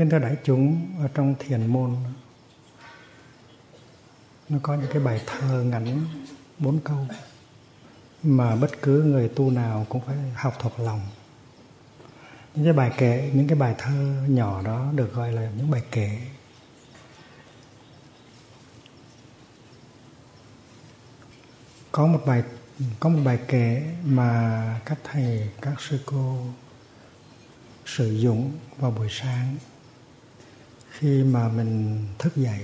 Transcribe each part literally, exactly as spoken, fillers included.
Kính thưa đại chúng, ở trong thiền môn nó có những cái bài thơ ngắn bốn câu mà bất cứ người tu nào cũng phải học thuộc lòng. Những cái bài kệ, những cái bài thơ nhỏ đó được gọi là những bài kệ. Có một bài có một bài kệ mà các thầy, các sư cô sử dụng vào buổi sáng khi mà mình thức dậy.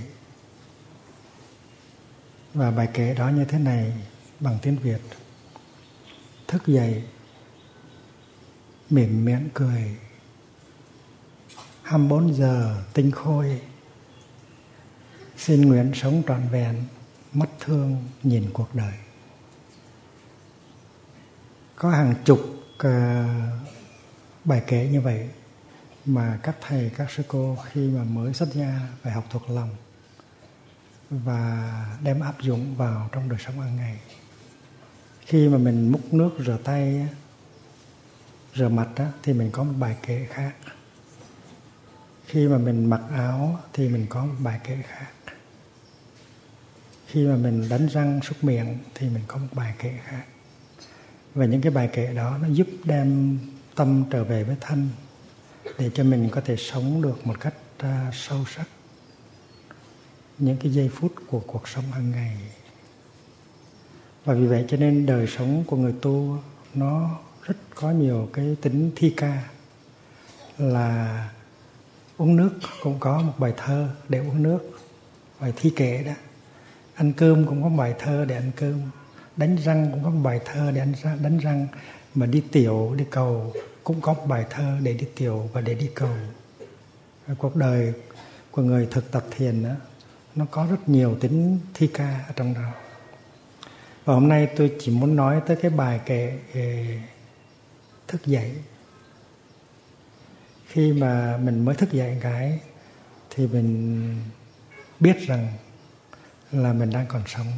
Và bài kệ đó như thế này bằng tiếng Việt: thức dậy, mỉm miệng cười, hai mươi bốn giờ tinh khôi, xin nguyện sống trọn vẹn, mắt thương nhìn cuộc đời. Có hàng chục uh, bài kệ như vậy mà các thầy, các sư cô khi mà mới xuất gia phải học thuộc lòng và đem áp dụng vào trong đời sống hàng ngày. Khi mà mình múc nước rửa tay, rửa mặt á, thì mình có một bài kệ khác. Khi mà mình mặc áo thì mình có một bài kệ khác. Khi mà mình đánh răng súc miệng thì mình có một bài kệ khác. Và những cái bài kệ đó nó giúp đem tâm trở về với thân để cho mình có thể sống được một cách uh, sâu sắc những cái giây phút của cuộc sống hàng ngày. Và vì vậy cho nên đời sống của người tu nó rất có nhiều cái tính thi ca, là uống nước cũng có một bài thơ để uống nước, bài thi kệ đó. Ăn cơm cũng có bài thơ để ăn cơm, đánh răng cũng có một bài thơ để đánh, đánh răng, mà đi tiểu, đi cầu cũng có một bài thơ để đi tiểu và để đi cầu. Và cuộc đời của người thực tập thiền đó, nó có rất nhiều tính thi ca ở trong đó. Và hôm nay tôi chỉ muốn nói tới cái bài kệ thức dậy. Khi mà mình mới thức dậy cái thì mình biết rằng là mình đang còn sống.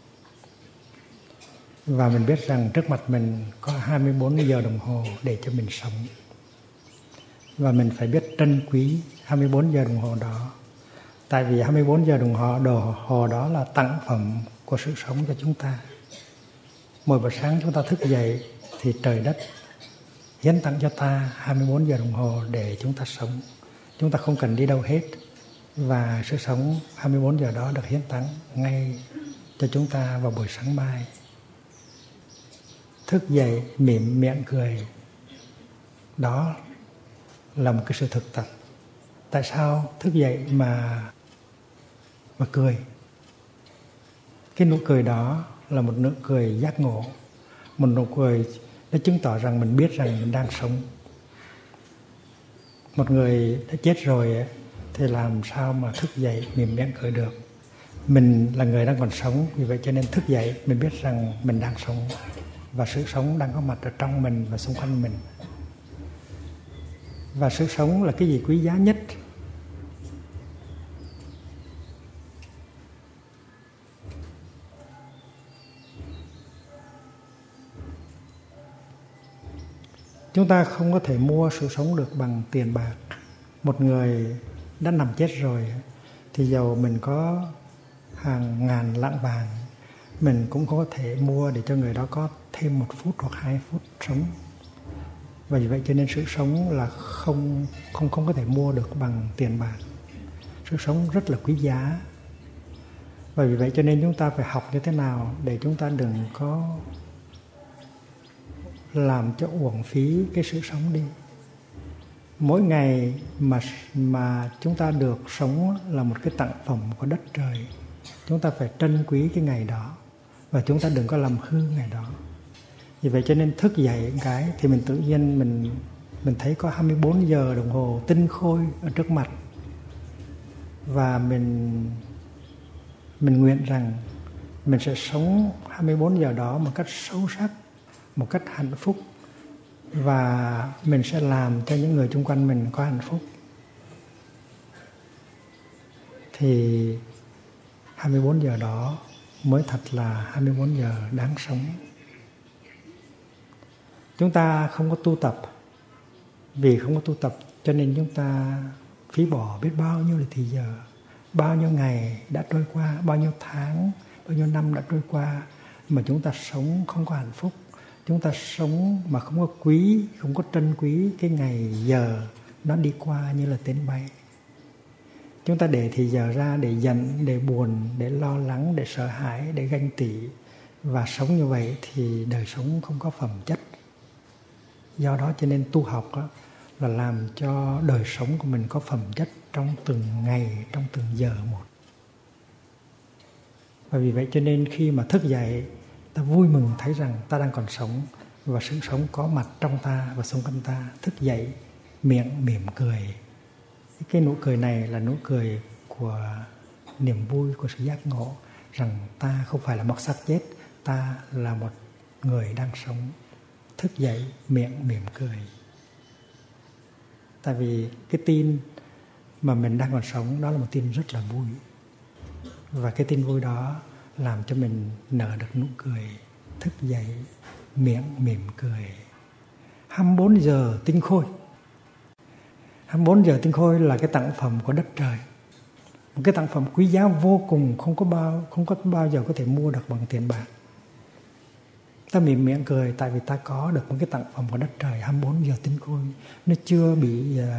Và mình biết rằng trước mặt mình có hai mươi bốn giờ đồng hồ để cho mình sống. Và mình phải biết trân quý hai mươi bốn giờ đồng hồ đó. Tại vì hai mươi bốn giờ đồng hồ, đồng hồ đó là tặng phẩm của sự sống cho chúng ta. Mỗi buổi sáng chúng ta thức dậy thì trời đất hiến tặng cho ta hai mươi bốn giờ đồng hồ để chúng ta sống. Chúng ta không cần đi đâu hết. Và sự sống hai mươi bốn giờ đó được hiến tặng ngay cho chúng ta vào buổi sáng mai. Thức dậy mỉm miệng cười, đó là một cái sự thực tập. Tại sao thức dậy mà mà cười? Cái nụ cười đó là một nụ cười giác ngộ, một nụ cười nó chứng tỏ rằng mình biết rằng mình đang sống. Một người đã chết rồi ấy, thì làm sao mà thức dậy mỉm miệng cười được? Mình là người đang còn sống, vì vậy cho nên thức dậy mình biết rằng mình đang sống và sự sống đang có mặt ở trong mình và xung quanh mình. Và sự sống là cái gì quý giá nhất? Chúng ta không có thể mua sự sống được bằng tiền bạc. Một người đã nằm chết rồi thì dầu mình có hàng ngàn lạng vàng, mình cũng có thể mua để cho người đó có thêm một phút hoặc hai phút sống. Và vì vậy cho nên sự sống là không, không, không có thể mua được bằng tiền bạc. Sự sống rất là quý giá. Và vì vậy cho nên chúng ta phải học như thế nào để chúng ta đừng có làm cho uổng phí cái sự sống đi. Mỗi ngày mà, mà chúng ta được sống là một cái tặng phẩm của đất trời. Chúng ta phải trân quý cái ngày đó và chúng ta đừng có làm hư ngày đó. Vì vậy cho nên thức dậy cái thì mình tự nhiên mình, mình thấy có hai mươi bốn giờ đồng hồ tinh khôi ở trước mặt. Và mình, mình nguyện rằng mình sẽ sống hai mươi bốn giờ đó một cách sâu sắc, một cách hạnh phúc. Và mình sẽ làm cho những người xung quanh mình có hạnh phúc. Thì hai mươi bốn giờ đó mới thật là hai mươi bốn giờ đáng sống. Chúng ta không có tu tập. Vì không có tu tập cho nên chúng ta phí bỏ biết bao nhiêu là thì giờ, bao nhiêu ngày đã trôi qua, bao nhiêu tháng, bao nhiêu năm đã trôi qua mà chúng ta sống không có hạnh phúc. Chúng ta sống mà không có quý, không có trân quý cái ngày giờ nó đi qua như là tên bay. Chúng ta để thì giờ ra để giận, để buồn, để lo lắng, để sợ hãi, để ganh tị. Và sống như vậy thì đời sống không có phẩm chất. Do đó cho nên tu học đó, là làm cho đời sống của mình có phẩm chất trong từng ngày, trong từng giờ một. Và vì vậy cho nên khi mà thức dậy, ta vui mừng thấy rằng ta đang còn sống và sự sống có mặt trong ta và xung quanh ta. Thức dậy, miệng mỉm cười. Cái nụ cười này là nụ cười của niềm vui, của sự giác ngộ rằng ta không phải là một xác chết, ta là một người đang sống. Thức dậy, miệng mỉm cười. Tại vì cái tin mà mình đang còn sống đó là một tin rất là vui. Và cái tin vui đó làm cho mình nở được nụ cười. Thức dậy, miệng mỉm cười. hai mươi bốn giờ tinh khôi. hai mươi bốn giờ tinh khôi là cái tặng phẩm của đất trời. Một cái tặng phẩm quý giá vô cùng, không có bao, không có bao giờ có thể mua được bằng tiền bạc. Ta mỉm miệng cười tại vì ta có được một cái tặng phẩm của đất trời hai mươi bốn giờ tinh khôi. Nó chưa bị uh,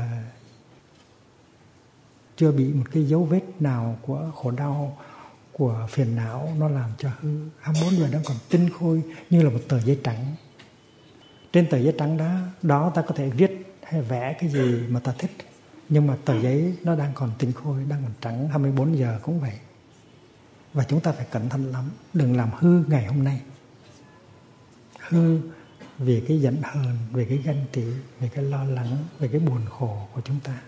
chưa bị một cái dấu vết nào của khổ đau, của phiền não nó làm cho hư. hai mươi bốn giờ nó còn tinh khôi như là một tờ giấy trắng. Trên tờ giấy trắng đó, đó ta có thể viết hay vẽ cái gì mà ta thích. Nhưng mà tờ giấy nó đang còn tinh khôi, đang còn trắng. Hai mươi bốn giờ cũng vậy. Và chúng ta phải cẩn thận lắm. Đừng làm hư ngày hôm nay. Hư vì cái giận hờn, về cái ganh tị, về cái lo lắng, về cái buồn khổ của chúng ta.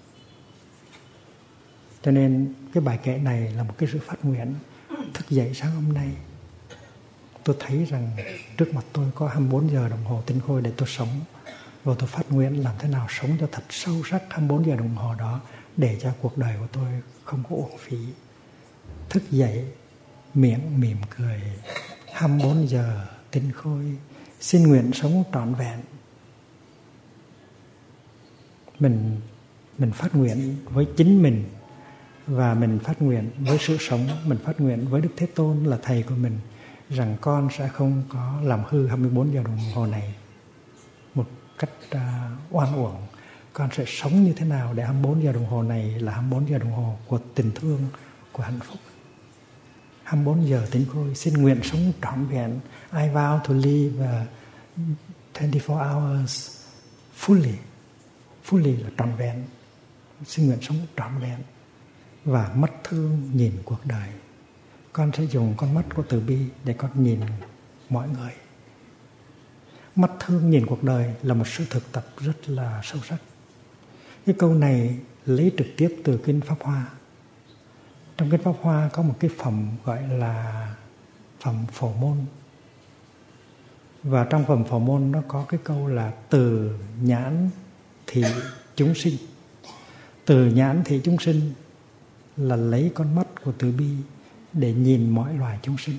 Cho nên cái bài kệ này là một cái sự phát nguyện. Thức dậy sáng hôm nay, tôi thấy rằng trước mặt tôi có hai mươi bốn giờ đồng hồ tinh khôi để tôi sống. Và tôi phát nguyện làm thế nào sống cho thật sâu sắc hai mươi bốn giờ đồng hồ đó, để cho cuộc đời của tôi không có uổng phí. Thức dậy, miệng mỉm cười, hai mươi bốn giờ tinh khôi, xin nguyện sống trọn vẹn. Mình, mình phát nguyện với chính mình, và mình phát nguyện với sự sống, mình phát nguyện với Đức Thế Tôn là Thầy của mình, rằng con sẽ không có làm hư hai mươi bốn giờ đồng hồ này một cách uh, oan uổng. Con sẽ sống như thế nào để hai mươi bốn giờ đồng hồ này là hai mươi bốn giờ đồng hồ của tình thương, của hạnh phúc. hai mươi bốn giờ tinh khôi, xin nguyện sống trọn vẹn. I vow to live uh, twenty-four hours fully. Fully là trọn vẹn. Xin nguyện sống trọn vẹn và mất thương nhìn cuộc đời. Con sẽ dùng con mắt của từ bi để con nhìn mọi người. Mắt thương nhìn cuộc đời là một sự thực tập rất là sâu sắc. Cái câu này lấy trực tiếp từ Kinh Pháp Hoa. Trong Kinh Pháp Hoa có một cái phẩm gọi là phẩm Phổ Môn. Và trong phẩm Phổ Môn nó có cái câu là từ nhãn thị chúng sinh. Từ nhãn thị chúng sinh là lấy con mắt của từ bi để nhìn mọi loài chúng sinh.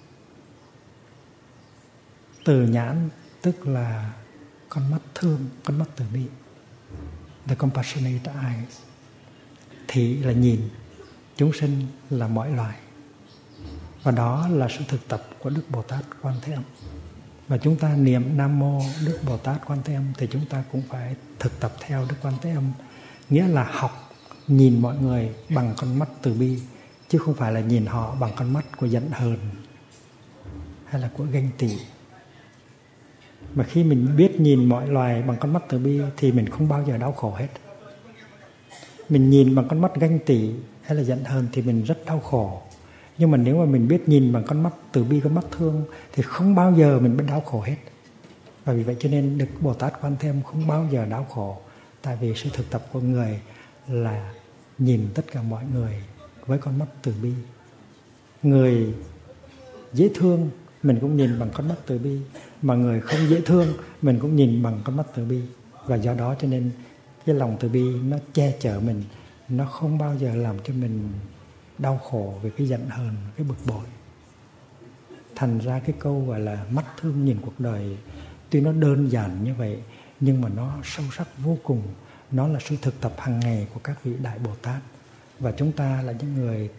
Từ nhãn tức là con mắt thương, con mắt từ bi. The compassionate eyes. Thị là nhìn, chúng sinh là mọi loài. Và đó là sự thực tập của Đức Bồ Tát Quan Thế Âm. Và chúng ta niệm Nam Mô Đức Bồ Tát Quan Thế Âm thì chúng ta cũng phải thực tập theo Đức Quan Thế Âm. Nghĩa là học nhìn mọi người bằng con mắt từ bi, chứ không phải là nhìn họ bằng con mắt của giận hờn hay là của ganh tị. Mà khi mình biết nhìn mọi loài bằng con mắt từ bi thì mình không bao giờ đau khổ hết. Mình nhìn bằng con mắt ganh tị hay là giận hờn thì mình rất đau khổ. Nhưng mà nếu mà mình biết nhìn bằng con mắt từ bi, con mắt thương thì không bao giờ mình biết đau khổ hết. Và vì vậy cho nên Đức Bồ Tát Quan Thế Âm không bao giờ đau khổ. Tại vì sự thực tập của người là nhìn tất cả mọi người với con mắt từ bi. Người dễ thương mình cũng nhìn bằng con mắt từ bi, mà người không dễ thương mình cũng nhìn bằng con mắt từ bi. Và do đó cho nên cái lòng từ bi nó che chở mình, nó không bao giờ làm cho mình đau khổ về cái giận hờn, cái bực bội. Thành ra cái câu gọi là mắt thương nhìn cuộc đời tuy nó đơn giản như vậy nhưng mà nó sâu sắc vô cùng. Nó là sự thực tập hàng ngày của các vị Đại Bồ Tát. Và chúng ta là những người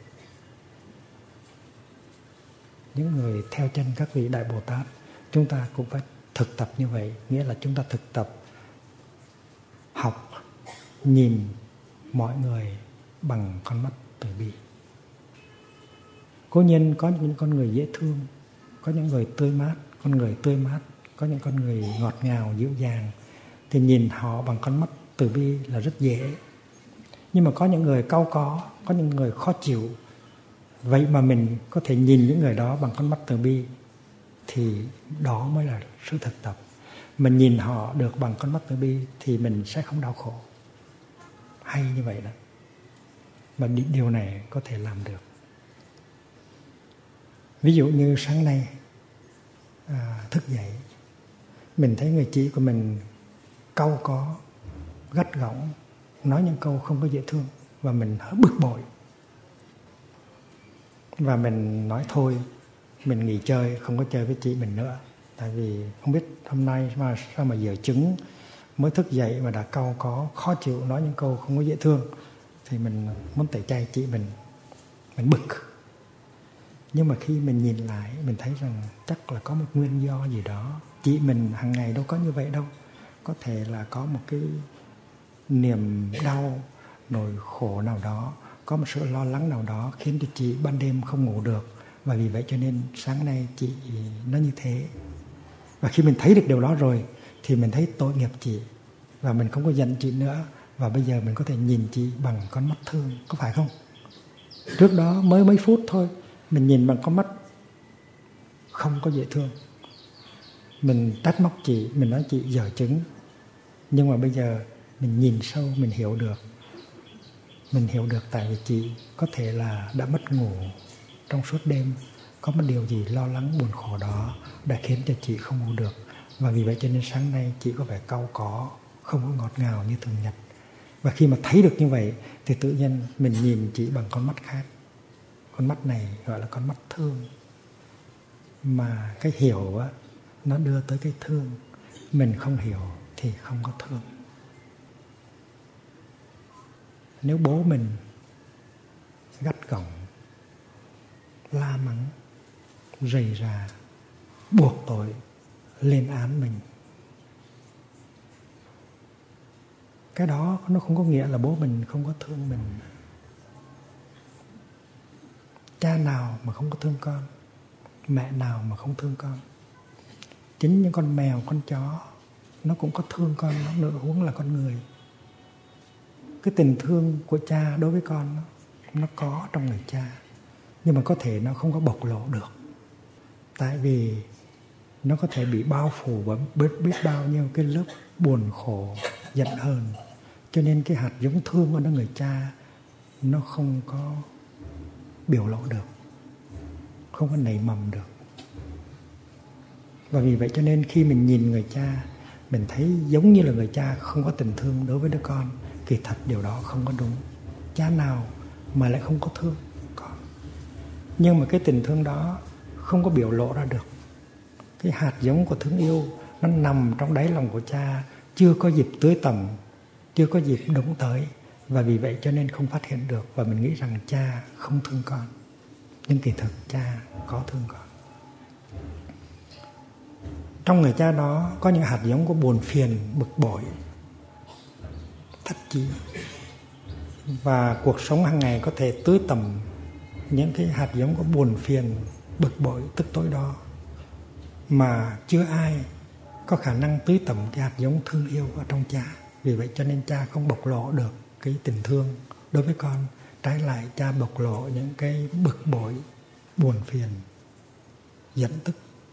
những người theo chân các vị Đại Bồ Tát, chúng ta cũng phải thực tập như vậy. Nghĩa là chúng ta thực tập học nhìn mọi người bằng con mắt từ bi. Cố nhiên có những con người dễ thương, có những người tươi mát, con người tươi mát, có những con người ngọt ngào, dịu dàng, thì nhìn họ bằng con mắt từ bi là rất dễ. Nhưng mà có những người cau có, có những người khó chịu. Vậy mà mình có thể nhìn những người đó bằng con mắt từ bi, thì đó mới là sự thực tập. Mình nhìn họ được bằng con mắt từ bi thì mình sẽ không đau khổ. Hay như vậy đó. Mà điều này có thể làm được. Ví dụ như sáng nay à, thức dậy, mình thấy người chị của mình cau có, gắt gỏng, nói những câu không có dễ thương, và mình bực bội. Và mình nói thôi, mình nghỉ chơi, không có chơi với chị mình nữa. Tại vì không biết hôm nay mà sao mà giờ trứng mới thức dậy mà đã cau có, khó chịu, nói những câu không có dễ thương, thì mình muốn tẩy chay chị mình, mình bực. Nhưng mà khi mình nhìn lại, mình thấy rằng chắc là có một nguyên do gì đó. Chị mình hàng ngày đâu có như vậy đâu. Có thể là có một cái niềm đau, nỗi khổ nào đó, có một sự lo lắng nào đó khiến cho chị ban đêm không ngủ được. Và vì vậy cho nên sáng nay chị nó như thế. Và khi mình thấy được điều đó rồi thì mình thấy tội nghiệp chị, và mình không có giận chị nữa. Và bây giờ mình có thể nhìn chị bằng con mắt thương, có phải không? Trước đó mới mấy phút thôi, mình nhìn bằng con mắt không có dễ thương, mình trách móc chị, mình nói chị dở chứng. Nhưng mà bây giờ mình nhìn sâu, mình hiểu được. Mình hiểu được tại vì chị có thể là đã mất ngủ trong suốt đêm, có một điều gì lo lắng buồn khổ đó đã khiến cho chị không ngủ được. Và vì vậy cho nên sáng nay chị có vẻ cau có, không có ngọt ngào như thường nhật. Và khi mà thấy được như vậy thì tự nhiên mình nhìn chị bằng con mắt khác. Con mắt này gọi là con mắt thương. Mà cái hiểu á, nó đưa tới cái thương. Mình không hiểu thì không có thương. Nếu bố mình gắt gỏng, la mắng, rầy rà, buộc tội, lên án mình, cái đó nó không có nghĩa là bố mình không có thương mình. Cha nào mà không có thương con, mẹ nào mà không thương con. Chính những con mèo, con chó nó cũng có thương con nó nữa, huống là con người. Cái tình thương của cha đối với con nó, nó có trong người cha, nhưng mà có thể nó không có bộc lộ được. Tại vì nó có thể bị bao phủ bởi biết, biết bao nhiêu cái lớp buồn khổ, giận hờn. Cho nên cái hạt giống thương của nó người cha nó không có biểu lộ được, không có nảy mầm được. Và vì vậy cho nên khi mình nhìn người cha, mình thấy giống như là người cha không có tình thương đối với đứa con. Kỳ thật điều đó không có đúng. Cha nào mà lại không có thương con. Nhưng mà cái tình thương đó không có biểu lộ ra được. Cái hạt giống của thương yêu nó nằm trong đáy lòng của cha, chưa có dịp tưới tầm, chưa có dịp đụng tới. Và vì vậy cho nên không phát hiện được. Và mình nghĩ rằng cha không thương con. Nhưng kỳ thực cha có thương con. Trong người cha đó có những hạt giống của buồn phiền, bực bội, thất chí. Và cuộc sống hàng ngày có thể tưới tầm những cái hạt giống của buồn phiền, bực bội, tức tối đó. Mà chưa ai có khả năng tưới tầm cái hạt giống thương yêu ở trong cha. Vì vậy cho nên cha không bộc lộ được cái tình thương đối với con. Trái lại cha bộc lộ những cái bực bội, buồn phiền, giận tức.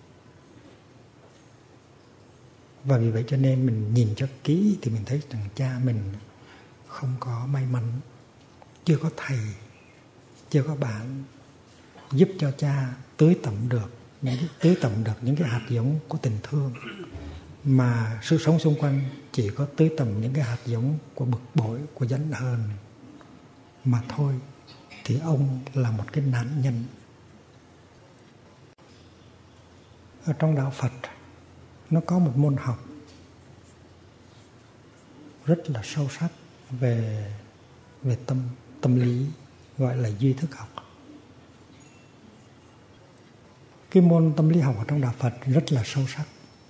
Và vì vậy cho nên mình nhìn cho kỹ thì mình thấy rằng cha mình không có may mắn, chưa có thầy, chưa có bạn giúp cho cha tưới tẩm được những tưới tẩm được những cái hạt giống của tình thương, mà sự sống xung quanh chỉ có tưới tẩm những cái hạt giống của bực bội, của giận hờn mà thôi. Thì ông là một cái nạn nhân. Ở trong đạo Phật nó có một môn học rất là sâu sắc về về tâm tâm lý, gọi là duy thức học. Cái môn tâm lý học ở trong đạo Phật rất là sâu sắc.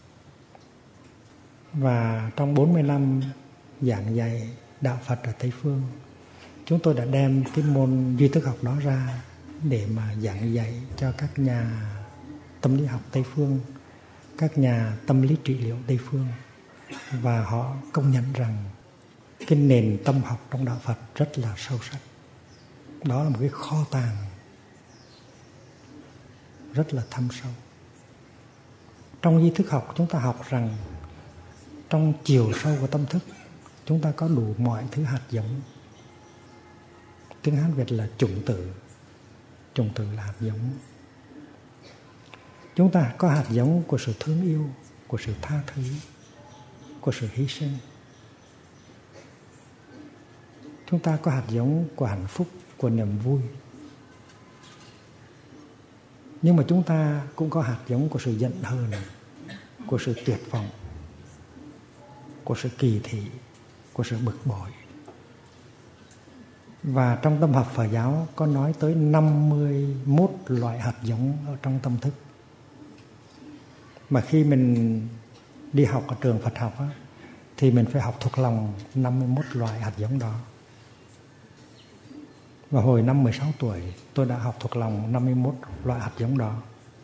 Và trong bốn mươi năm giảng dạy đạo Phật ở Tây Phương, chúng tôi đã đem cái môn duy thức học đó ra để mà giảng dạy cho các nhà tâm lý học Tây Phương, các nhà tâm lý trị liệu Tây Phương. Và họ công nhận rằng cái nền tâm học trong đạo Phật rất là sâu sắc. Đó là một cái kho tàng rất là thâm sâu. Trong duy thức học chúng ta học rằng trong chiều sâu của tâm thức chúng ta có đủ mọi thứ hạt giống. Tiếng Hán Việt là chủng tử. Chủng tử là hạt giống. Chúng ta có hạt giống của sự thương yêu, của sự tha thứ, của sự hy sinh. Chúng ta có hạt giống của hạnh phúc, của niềm vui. Nhưng mà chúng ta cũng có hạt giống của sự giận hờn, của sự tuyệt vọng, của sự kỳ thị, của sự bực bội. Và trong tâm học Phật giáo có nói tới năm mươi mốt loại hạt giống ở trong tâm thức. Mà khi mình đi học ở trường Phật học á, thì mình phải học thuộc lòng năm mươi mốt loại hạt giống đó. Và hồi năm mười sáu tuổi tôi đã học thuộc lòng năm mươi mốt loại hạt giống đó.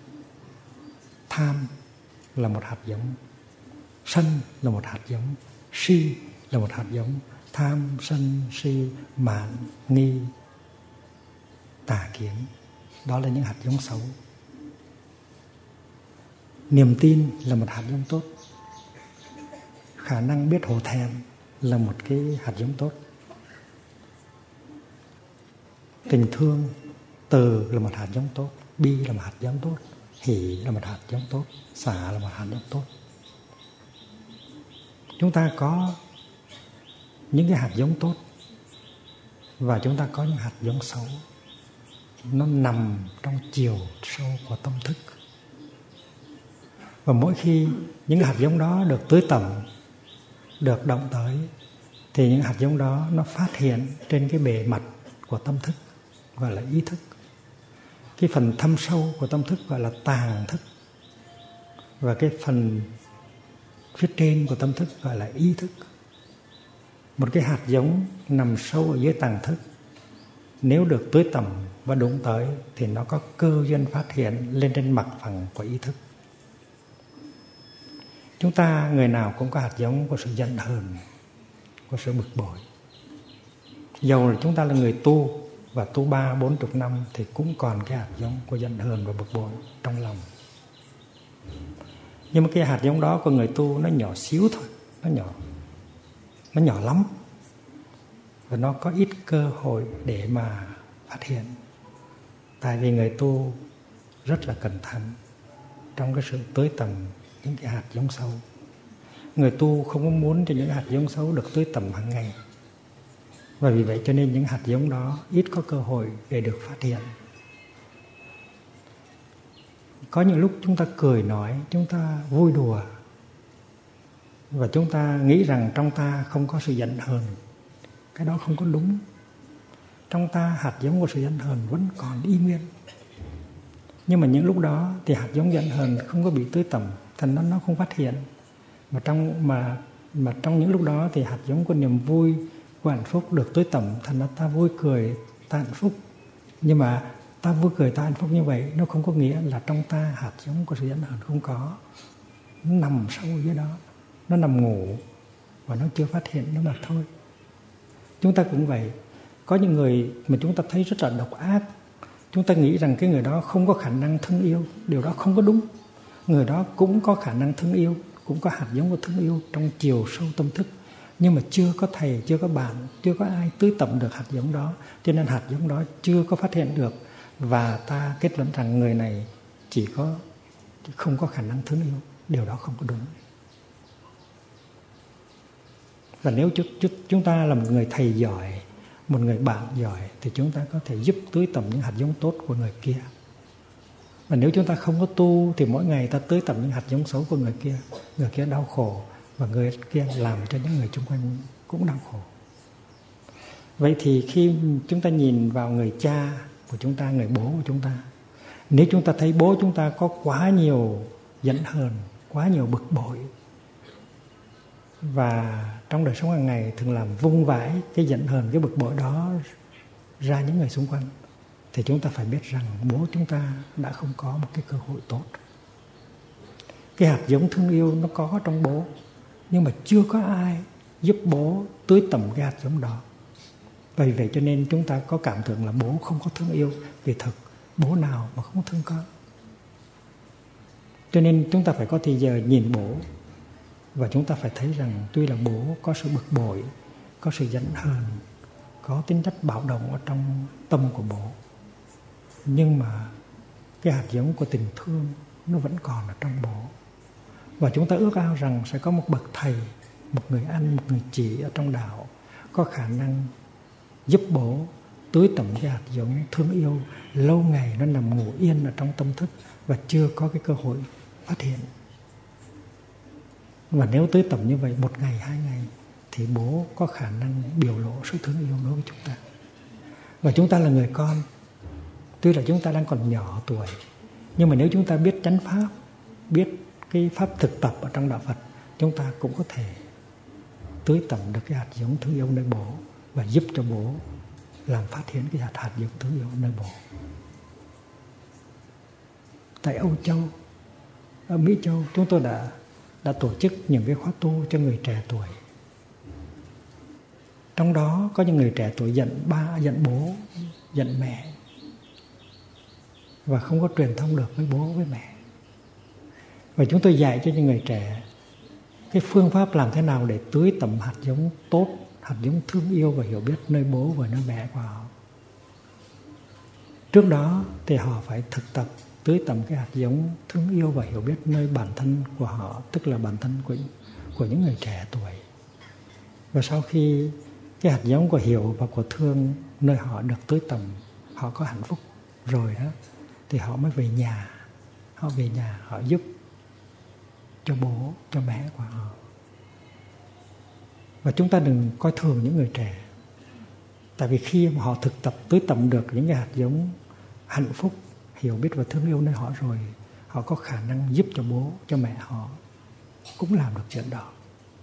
Tham là một hạt giống, sân là một hạt giống, si là một hạt giống. Tham, sân, si, mạn, nghi, tà kiến, đó là những hạt giống xấu. Niềm tin là một hạt giống tốt. Khả năng biết hổ thẹn là một cái hạt giống tốt. Tình thương, từ là một hạt giống tốt. Bi là một hạt giống tốt. Hỷ là một hạt giống tốt. Xả là một hạt giống tốt. Chúng ta có những cái hạt giống tốt và chúng ta có những hạt giống xấu. Nó nằm trong chiều sâu của tâm thức. Và mỗi khi những hạt giống đó được tưới tẩm, được động tới, thì những hạt giống đó nó phát hiện trên cái bề mặt của tâm thức, gọi là ý thức. Cái phần thâm sâu của tâm thức gọi là tàng thức. Và cái phần phía trên của tâm thức gọi là ý thức. Một cái hạt giống nằm sâu ở dưới tàng thức, nếu được tưới tẩm và đụng tới thì nó có cơ duyên phát hiện lên trên mặt phẳng của ý thức. Chúng ta người nào cũng có hạt giống của sự giận hờn, của sự bực bội. Dầu là chúng ta là người tu và tu ba bốn chục năm thì cũng còn cái hạt giống của giận hờn và bực bội trong lòng. Nhưng mà cái hạt giống đó của người tu nó nhỏ xíu thôi, nó nhỏ, nó nhỏ lắm. Và nó có ít cơ hội để mà phát hiện. Tại vì người tu rất là cẩn thận trong cái sự tưới tẩm những cái hạt giống xấu. Người tu không có muốn cho những hạt giống xấu được tưới tẩm hàng ngày. Và vì vậy cho nên những hạt giống đó ít có cơ hội để được phát hiện. Có những lúc chúng ta cười nói, chúng ta vui đùa, và chúng ta nghĩ rằng trong ta không có sự giận hờn. Cái đó không có đúng. Trong ta hạt giống của sự giận hờn vẫn còn y nguyên. Nhưng mà những lúc đó thì hạt giống giận hờn không có bị tưới tẩm, thành nó nó không phát hiện. Mà trong mà mà trong những lúc đó thì hạt giống của niềm vui, của hạnh phúc được tưới tẩm, thành nó ta vui cười, ta hạnh phúc. Nhưng mà ta vui cười, ta hạnh phúc như vậy nó không có nghĩa là trong ta hạt giống của sự giận hờn không có. Nó nằm sâu dưới đó, nó nằm ngủ và nó chưa phát hiện nó mà thôi. Chúng ta cũng vậy. Có những người mà chúng ta thấy rất là độc ác, chúng ta nghĩ rằng cái người đó không có khả năng thương yêu. Điều đó không có đúng. Người đó cũng có khả năng thương yêu, cũng có hạt giống của thương yêu trong chiều sâu tâm thức. Nhưng mà chưa có thầy, chưa có bạn, chưa có ai tưới tẩm được hạt giống đó. Cho nên hạt giống đó chưa có phát hiện được. Và ta kết luận rằng người này chỉ có không có khả năng thương yêu. Điều đó không có đúng. Và nếu chúng ta là một người thầy giỏi, một người bạn giỏi, thì chúng ta có thể giúp tưới tẩm những hạt giống tốt của người kia. Và nếu chúng ta không có tu thì mỗi ngày ta tưới tẩm những hạt giống xấu của người kia. Người kia đau khổ và người kia làm cho những người xung quanh cũng đau khổ. Vậy thì khi chúng ta nhìn vào người cha của chúng ta, người bố của chúng ta, nếu chúng ta thấy bố chúng ta có quá nhiều giận hờn, quá nhiều bực bội, và trong đời sống hàng ngày thường làm vung vãi cái giận hờn, cái bực bội đó ra những người xung quanh, thì chúng ta phải biết rằng bố chúng ta đã không có một cái cơ hội tốt. Cái hạt giống thương yêu nó có trong bố, nhưng mà chưa có ai giúp bố tưới tẩm cái hạt giống đó. Vì vậy cho nên chúng ta có cảm tưởng là bố không có thương yêu, vì thực bố nào mà không có thương con. Cho nên chúng ta phải có thời giờ nhìn bố, và chúng ta phải thấy rằng tuy là bố có sự bực bội, có sự giận hờn, có tính chất bạo động ở trong tâm của bố, nhưng mà cái hạt giống của tình thương nó vẫn còn ở trong bố. Và chúng ta ước ao rằng sẽ có một bậc thầy, một người anh, một người chị ở trong đạo có khả năng giúp bố tưới tẩm cái hạt giống thương yêu lâu ngày nó nằm ngủ yên ở trong tâm thức và chưa có cái cơ hội phát hiện. Và nếu tưới tẩm như vậy một ngày, hai ngày, thì bố có khả năng biểu lộ sự thương yêu đối với chúng ta. Và chúng ta là người con, tuy là chúng ta đang còn nhỏ tuổi, nhưng mà nếu chúng ta biết chánh pháp, biết cái pháp thực tập ở trong đạo Phật, chúng ta cũng có thể tưới tẩm được cái hạt giống thương yêu nơi bố và giúp cho bố làm phát hiện cái hạt hạt giống thương yêu nơi bố. Tại Âu Châu, ở Mỹ Châu, chúng tôi đã đã tổ chức những cái khóa tu cho người trẻ tuổi. Trong đó có những người trẻ tuổi giận ba, giận bố, giận mẹ, và không có truyền thông được với bố, với mẹ. Và chúng tôi dạy cho những người trẻ cái phương pháp làm thế nào để tưới tẩm hạt giống tốt, hạt giống thương yêu và hiểu biết nơi bố và nơi mẹ của họ. Trước đó thì họ phải thực tập tưới tẩm cái hạt giống thương yêu và hiểu biết nơi bản thân của họ, tức là bản thân của, của những người trẻ tuổi. Và sau khi cái hạt giống của hiểu và của thương nơi họ được tưới tẩm, họ có hạnh phúc rồi đó, thì họ mới về nhà. Họ về nhà, họ giúp cho bố, cho mẹ của họ. Và chúng ta đừng coi thường những người trẻ. Tại vì khi mà họ thực tập tưới tẩm được những cái hạt giống hạnh phúc, hiểu biết và thương yêu nơi họ rồi, họ có khả năng giúp cho bố, cho mẹ họ cũng làm được chuyện đó.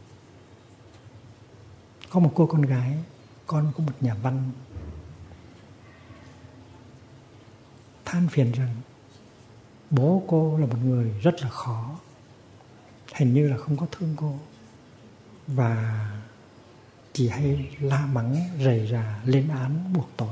Có một cô con gái, con của một nhà văn, than phiền rằng bố cô là một người rất là khó, hình như là không có thương cô, và chỉ hay la mắng, rầy rà, lên án, buộc tội.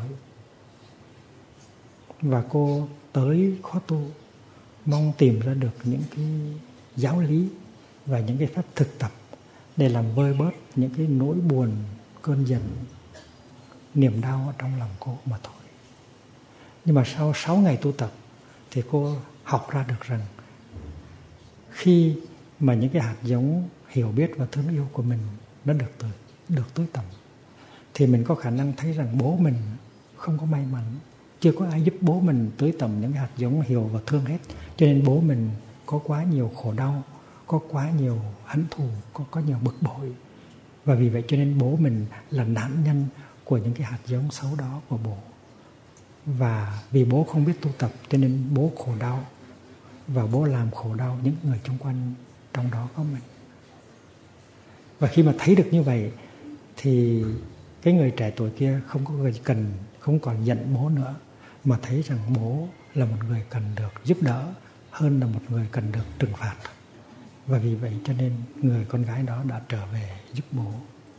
Và cô tới khóa tu mong tìm ra được những cái giáo lý và những cái pháp thực tập để làm vơi bớt những cái nỗi buồn, cơn giận, niềm đau ở trong lòng cô mà thôi. Nhưng mà sau sáu ngày tu tập thì cô học ra được rằng khi mà những cái hạt giống hiểu biết và thương yêu của mình nó được tưới, được tưới tẩm, thì mình có khả năng thấy rằng bố mình không có may mắn, chưa có ai giúp bố mình tưới tẩm những hạt giống hiểu và thương hết, cho nên bố mình có quá nhiều khổ đau, có quá nhiều hận thù, có, có nhiều bực bội. Và vì vậy cho nên bố mình là nạn nhân của những cái hạt giống xấu đó của bố. Và vì bố không biết tu tập cho nên bố khổ đau, và bố làm khổ đau những người xung quanh, trong đó có mình. Và khi mà thấy được như vậy thì cái người trẻ tuổi kia không có người cần, không còn giận bố nữa, mà thấy rằng bố là một người cần được giúp đỡ hơn là một người cần được trừng phạt. Và vì vậy cho nên người con gái đó đã trở về giúp bố.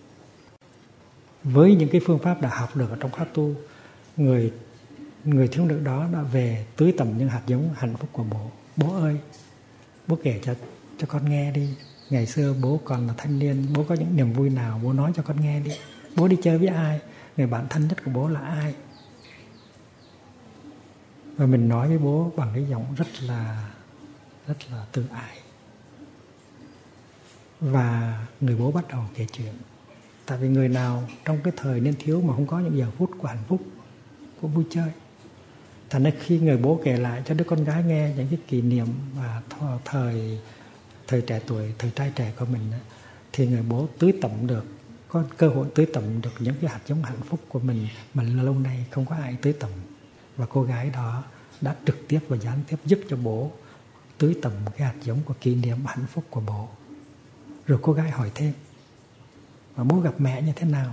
Với những cái phương pháp đã học được ở trong khóa tu, người người thiếu nữ đó đã về tưới tẩm những hạt giống hạnh phúc của bố. Bố ơi, bố kể cho cho con nghe đi. Ngày xưa bố còn là thanh niên, bố có những niềm vui nào bố nói cho con nghe đi. Bố đi chơi với ai? Người bạn thân nhất của bố là ai? Và mình nói với bố bằng cái giọng rất là rất là tự ái. Và người bố bắt đầu kể chuyện. Tại vì người nào trong cái thời niên thiếu mà không có những giờ phút của hạnh phúc, của vui chơi. Thành ra khi người bố kể lại cho đứa con gái nghe những cái kỷ niệm và thời thời trẻ tuổi, thời trai trẻ của mình, thì người bố tưới tẩm được có cơ hội tưới tẩm được những cái hạt giống hạnh phúc của mình mà lâu nay không có ai tưới tẩm. Và cô gái đó đã trực tiếp và gián tiếp giúp cho bố tưới tẩm cái hạt giống của kỷ niệm hạnh phúc của bố. Rồi cô gái hỏi thêm, và bố gặp mẹ như thế nào?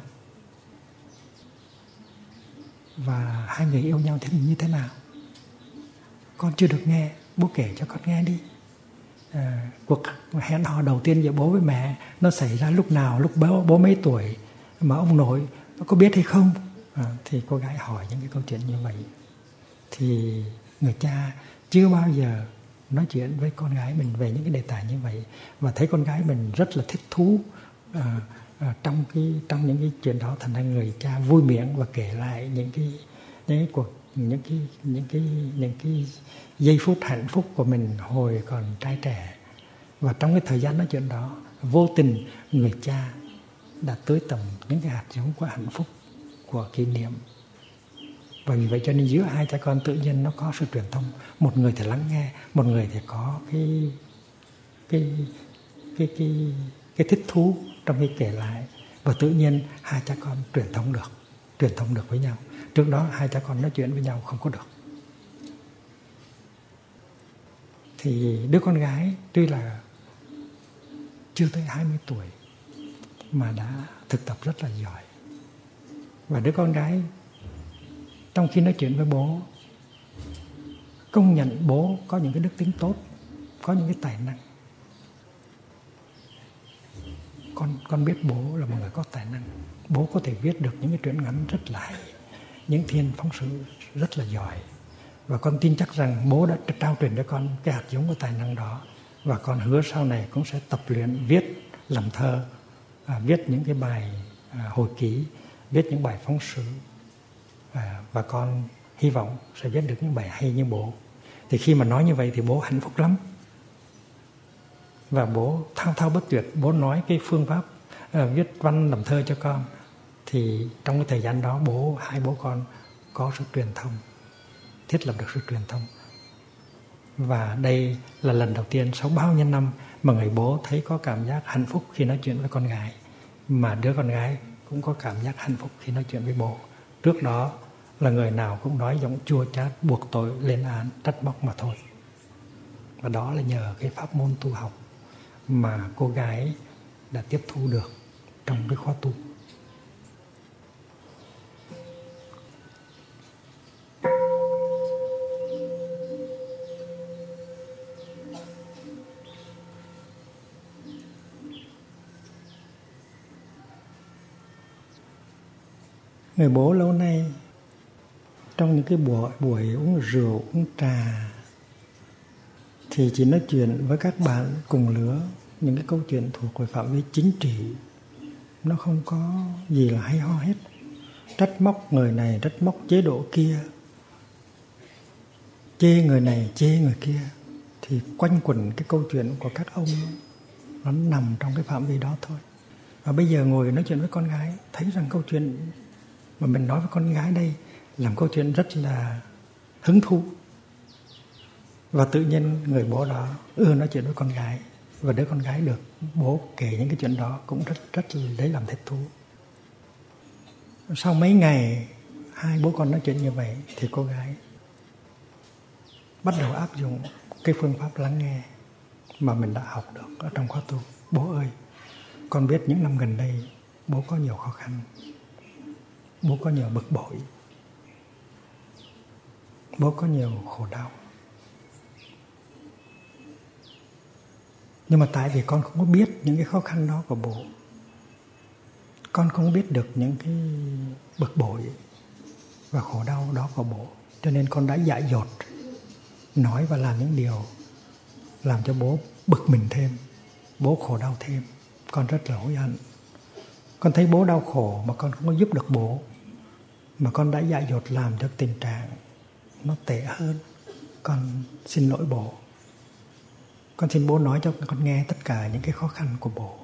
Và hai người yêu nhau thế như thế nào? Con chưa được nghe, bố kể cho con nghe đi. À, cuộc hẹn hò đầu tiên giữa bố với mẹ nó xảy ra lúc nào, lúc bố, bố mấy tuổi, mà ông nội nó có biết hay không? À, thì cô gái hỏi những cái câu chuyện như vậy. Thì người cha chưa bao giờ nói chuyện với con gái mình về những cái đề tài như vậy, và thấy con gái mình rất là thích thú à, à, trong cái trong những cái chuyện đó. Thành ra người cha vui miệng và kể lại những cái những cái cuộc những cái những cái những cái giây phút hạnh phúc của mình hồi còn trai trẻ. Và trong cái thời gian nói chuyện đó, vô tình người cha đã tưới tẩm những cái hạt giống của hạnh phúc, của kỷ niệm. Và vì vậy cho nên giữa hai cha con tự nhiên nó có sự truyền thông. Một người thì lắng nghe, một người thì có cái cái cái cái cái thích thú trong cái kể lại, và tự nhiên hai cha con truyền thông được, truyền thông được với nhau. Trước đó hai cha con nói chuyện với nhau không có được. Thì đứa con gái tuy là chưa tới hai mươi tuổi mà đã thực tập rất là giỏi. Và đứa con gái trong khi nói chuyện với bố, công nhận bố có những cái đức tính tốt, có những cái tài năng. Con, con biết bố là một người có tài năng. Bố có thể viết được những cái truyện ngắn rất là hay, những thiên phóng sự rất là giỏi. Và con tin chắc rằng bố đã trao truyền cho con cái hạt giống của tài năng đó. Và con hứa sau này cũng sẽ tập luyện viết, làm thơ, à, viết những cái bài à, hồi ký, viết những bài phóng sự. À, và con hy vọng sẽ viết được những bài hay như bố. Thì khi mà nói như vậy thì bố hạnh phúc lắm. Và bố thao thao bất tuyệt, bố nói cái phương pháp à, viết văn làm thơ cho con. Thì trong cái thời gian đó bố, hai bố con có sự truyền thông, thiết lập được sự truyền thông. Và đây là lần đầu tiên sau bao nhiêu năm mà người bố thấy có cảm giác hạnh phúc khi nói chuyện với con gái, mà đứa con gái cũng có cảm giác hạnh phúc khi nói chuyện với bố. Trước đó là người nào cũng nói giọng chua chát, buộc tội, lên án, trách móc mà thôi. Và đó là nhờ cái pháp môn tu học mà cô gái đã tiếp thu được trong cái khóa tu. Người bố lâu nay trong những cái buổi, buổi uống rượu, uống trà thì chỉ nói chuyện với các bạn cùng lứa những cái câu chuyện thuộc về phạm vi chính trị. Nó không có gì là hay ho hết. Trách móc người này, trách móc chế độ kia, chê người này, chê người kia. Thì quanh quẩn cái câu chuyện của các ông nó nằm trong cái phạm vi đó thôi. Và bây giờ ngồi nói chuyện với con gái, thấy rằng câu chuyện mà mình nói với con gái đây làm câu chuyện rất là hứng thú. Và tự nhiên người bố đó ưa nói chuyện với con gái, và đứa con gái được bố kể những cái chuyện đó cũng rất rất lấy làm thích thú. Sau mấy ngày hai bố con nói chuyện như vậy thì cô gái bắt đầu áp dụng cái phương pháp lắng nghe mà mình đã học được ở trong khóa tu. Bố ơi, con biết những năm gần đây bố có nhiều khó khăn, bố có nhiều bực bội, bố có nhiều khổ đau. Nhưng mà tại vì con không có biết những cái khó khăn đó của bố, con không biết được những cái bực bội và khổ đau đó của bố, cho nên con đã dại dột nói và làm những điều làm cho bố bực mình thêm, bố khổ đau thêm. Con rất là hối hận. Con thấy bố đau khổ mà con không có giúp được bố, mà con đã dại dột làm cho tình trạng nó tệ hơn. Con xin lỗi bố. Con xin bố nói cho con nghe tất cả những cái khó khăn của bố,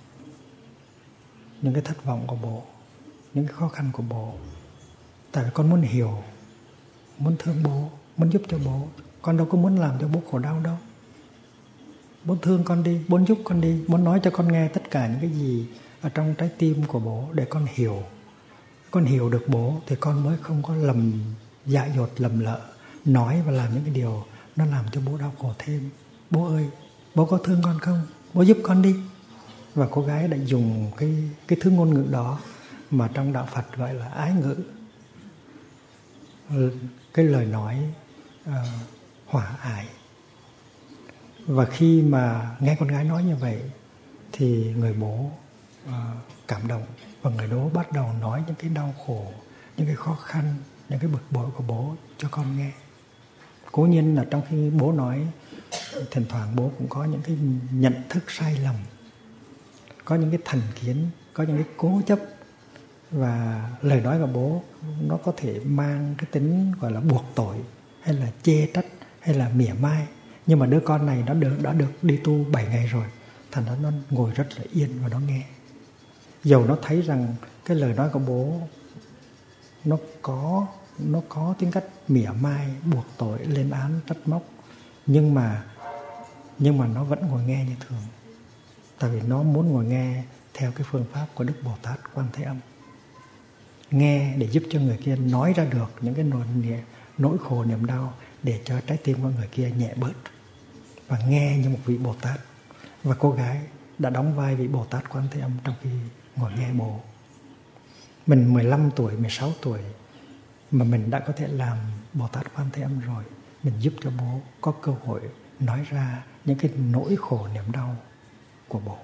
những cái thất vọng của bố, những cái khó khăn của bố. Tại vì con muốn hiểu, muốn thương bố, muốn giúp cho bố. Con đâu có muốn làm cho bố khổ đau đâu. Bố thương con đi, bố giúp con đi, bố nói cho con nghe tất cả những cái gì ở trong trái tim của bố để con hiểu. Con hiểu được bố thì con mới không có lầm dại dột lầm lỡ nói và làm những cái điều nó làm cho bố đau khổ thêm. Bố ơi, bố có thương con không? Bố giúp con đi. Và cô gái đã dùng cái, cái thứ ngôn ngữ đó mà trong đạo Phật gọi là ái ngữ. Cái lời nói uh, hòa ái. Và khi mà nghe con gái nói như vậy thì người bố uh, cảm động. Và người bố bắt đầu nói những cái đau khổ, những cái khó khăn, những cái bực bội của bố cho con nghe. Cố nhiên là trong khi bố nói, thỉnh thoảng bố cũng có những cái nhận thức sai lầm, có những cái thành kiến, có những cái cố chấp. Và lời nói của bố nó có thể mang cái tính gọi là buộc tội, hay là chê trách, hay là mỉa mai. Nhưng mà đứa con này nó được, đã được đi tu bảy ngày rồi, thành ra nó ngồi rất là yên và nó nghe. Dầu nó thấy rằng cái lời nói của bố nó có, nó có tính cách mỉa mai, buộc tội, lên án, trách móc, nhưng mà, nhưng mà nó vẫn ngồi nghe như thường. Tại vì nó muốn ngồi nghe theo cái phương pháp của Đức Bồ Tát Quan Thế Âm. Nghe để giúp cho người kia nói ra được những cái nỗi, nỗi khổ niềm đau, để cho trái tim của người kia nhẹ bớt. Và nghe như một vị Bồ Tát. Và cô gái đã đóng vai vị Bồ Tát Quan Thế Âm trong khi ngồi nghe bố. Mình mười lăm tuổi, mười sáu tuổi mà mình đã có thể làm Bồ Tát Quan Thế Âm rồi. Mình giúp cho bố có cơ hội nói ra những cái nỗi khổ niềm đau của bố.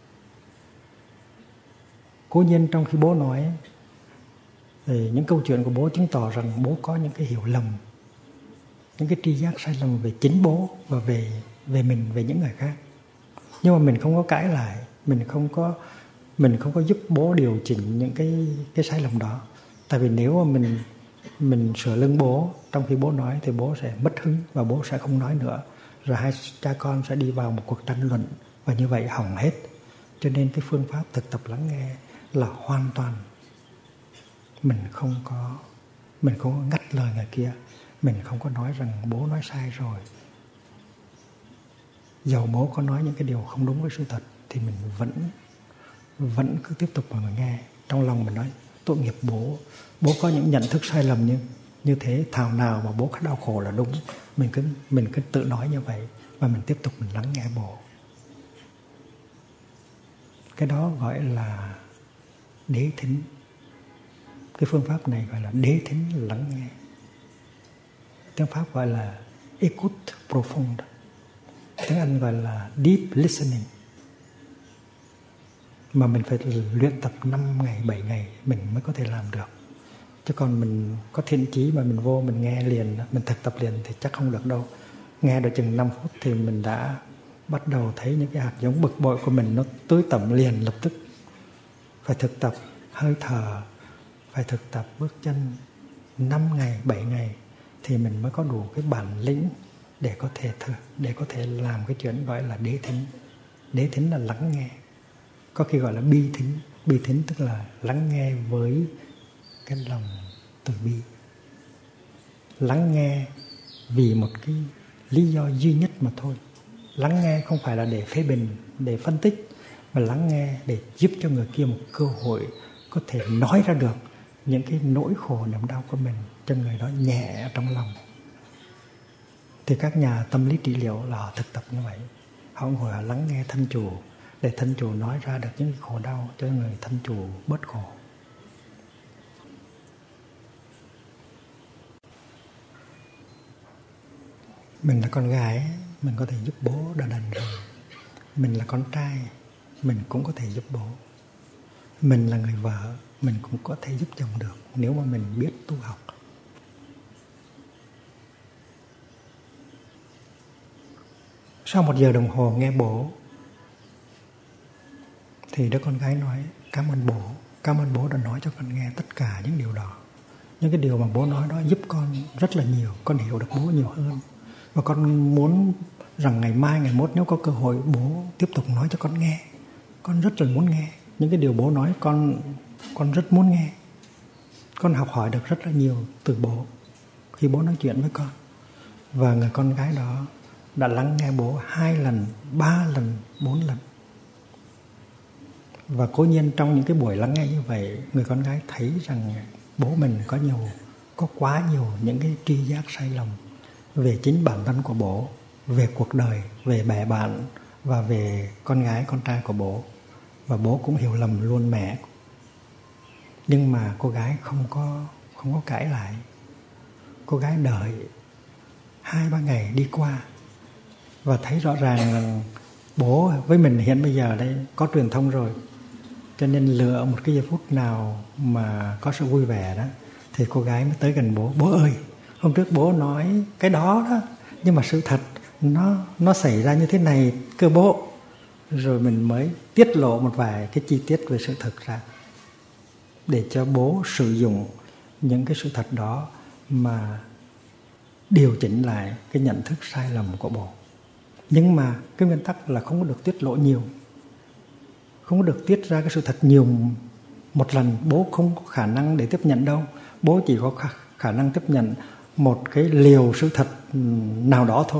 Cố nhiên trong khi bố nói thì những câu chuyện của bố chứng tỏ rằng bố có những cái hiểu lầm, những cái tri giác sai lầm về chính bố và về, về mình, về những người khác. Nhưng mà mình không có cãi lại, mình không có, mình không có giúp bố điều chỉnh những cái, cái sai lầm đó. Tại vì nếu mà mình, mình sửa lưng bố trong khi bố nói thì bố sẽ mất hứng và bố sẽ không nói nữa. Rồi hai cha con sẽ đi vào một cuộc tranh luận và như vậy hỏng hết. Cho nên cái phương pháp thực tập lắng nghe là hoàn toàn mình không có, mình không có ngắt lời người kia, mình không có nói rằng bố nói sai rồi. Dầu bố có nói những cái điều không đúng với sự thật thì mình vẫn vẫn cứ tiếp tục mà mình nghe. Trong lòng mình nói tội nghiệp bố, bố có những nhận thức sai lầm như như thế, thảo nào mà bố đau khổ là đúng. Mình cứ mình cứ tự nói như vậy và mình tiếp tục mình lắng nghe bố. Cái đó gọi là đế thính. Cái phương pháp này gọi là đế thính, lắng nghe. Tiếng Pháp gọi là écoute profonde. Tiếng Anh gọi là deep listening. Mà mình phải luyện tập năm ngày, bảy ngày mình mới có thể làm được. Chứ còn mình có thiện chí mà mình vô mình nghe liền, mình thực tập liền thì chắc không được đâu. Nghe được chừng năm phút thì mình đã bắt đầu thấy những cái hạt giống bực bội của mình nó tưới tẩm liền lập tức. Phải thực tập hơi thở, phải thực tập bước chân năm ngày, bảy ngày thì mình mới có đủ cái bản lĩnh để có thể thử, để có thể làm cái chuyện gọi là đế thính. Đế thính là lắng nghe. Có khi gọi là bi thính. Bi thính tức là lắng nghe với cái lòng từ bi. Lắng nghe vì một cái lý do duy nhất mà thôi. Lắng nghe không phải là để phê bình, để phân tích, mà lắng nghe để giúp cho người kia một cơ hội có thể nói ra được những cái nỗi khổ niềm đau của mình, cho người đó nhẹ trong lòng. Thì các nhà tâm lý trị liệu là họ thực tập như vậy. Họ ngồi họ lắng nghe thân chủ để thân chủ nói ra được những khổ đau cho người thân chủ bớt khổ. Mình là con gái, mình có thể giúp bố đã đành rồi. Mình là con trai, mình cũng có thể giúp bố. Mình là người vợ, mình cũng có thể giúp chồng được nếu mà mình biết tu học. Sau một giờ đồng hồ nghe bố thì đứa con gái nói cảm ơn bố. Cảm ơn bố đã nói cho con nghe tất cả những điều đó. Những cái điều mà bố nói đó giúp con rất là nhiều. Con hiểu được bố nhiều hơn. Và con muốn rằng ngày mai, ngày mốt nếu có cơ hội bố tiếp tục nói cho con nghe. Con rất là muốn nghe. Những cái điều bố nói con, con rất muốn nghe. Con học hỏi được rất là nhiều từ bố khi bố nói chuyện với con. Và người con gái đó đã lắng nghe bố hai lần, ba lần, bốn lần. Và cố nhiên trong những cái buổi lắng nghe như vậy, người con gái thấy rằng bố mình có nhiều, có quá nhiều những cái tri giác sai lầm về chính bản thân của bố, về cuộc đời, về bè bạn và về con gái, con trai của bố. Và bố cũng hiểu lầm luôn mẹ. Nhưng mà cô gái không có, không có cãi lại. Cô gái đợi hai ba ngày đi qua và thấy rõ ràng là bố với mình hiện bây giờ đây có truyền thông rồi, cho nên lựa một cái giây phút nào mà có sự vui vẻ đó thì cô gái mới tới gần bố. Bố ơi, hôm trước bố nói cái đó đó, nhưng mà sự thật nó nó xảy ra như thế này cơ bố. Rồi mình mới tiết lộ một vài cái chi tiết về sự thật ra, để cho bố sử dụng những cái sự thật đó mà điều chỉnh lại cái nhận thức sai lầm của bố. Nhưng mà cái nguyên tắc là không có được tiết lộ nhiều, không có được tiết ra cái sự thật nhiều một lần. Bố không có khả năng để tiếp nhận đâu. Bố chỉ có khả, khả năng tiếp nhận một cái liều sự thật nào đó thôi.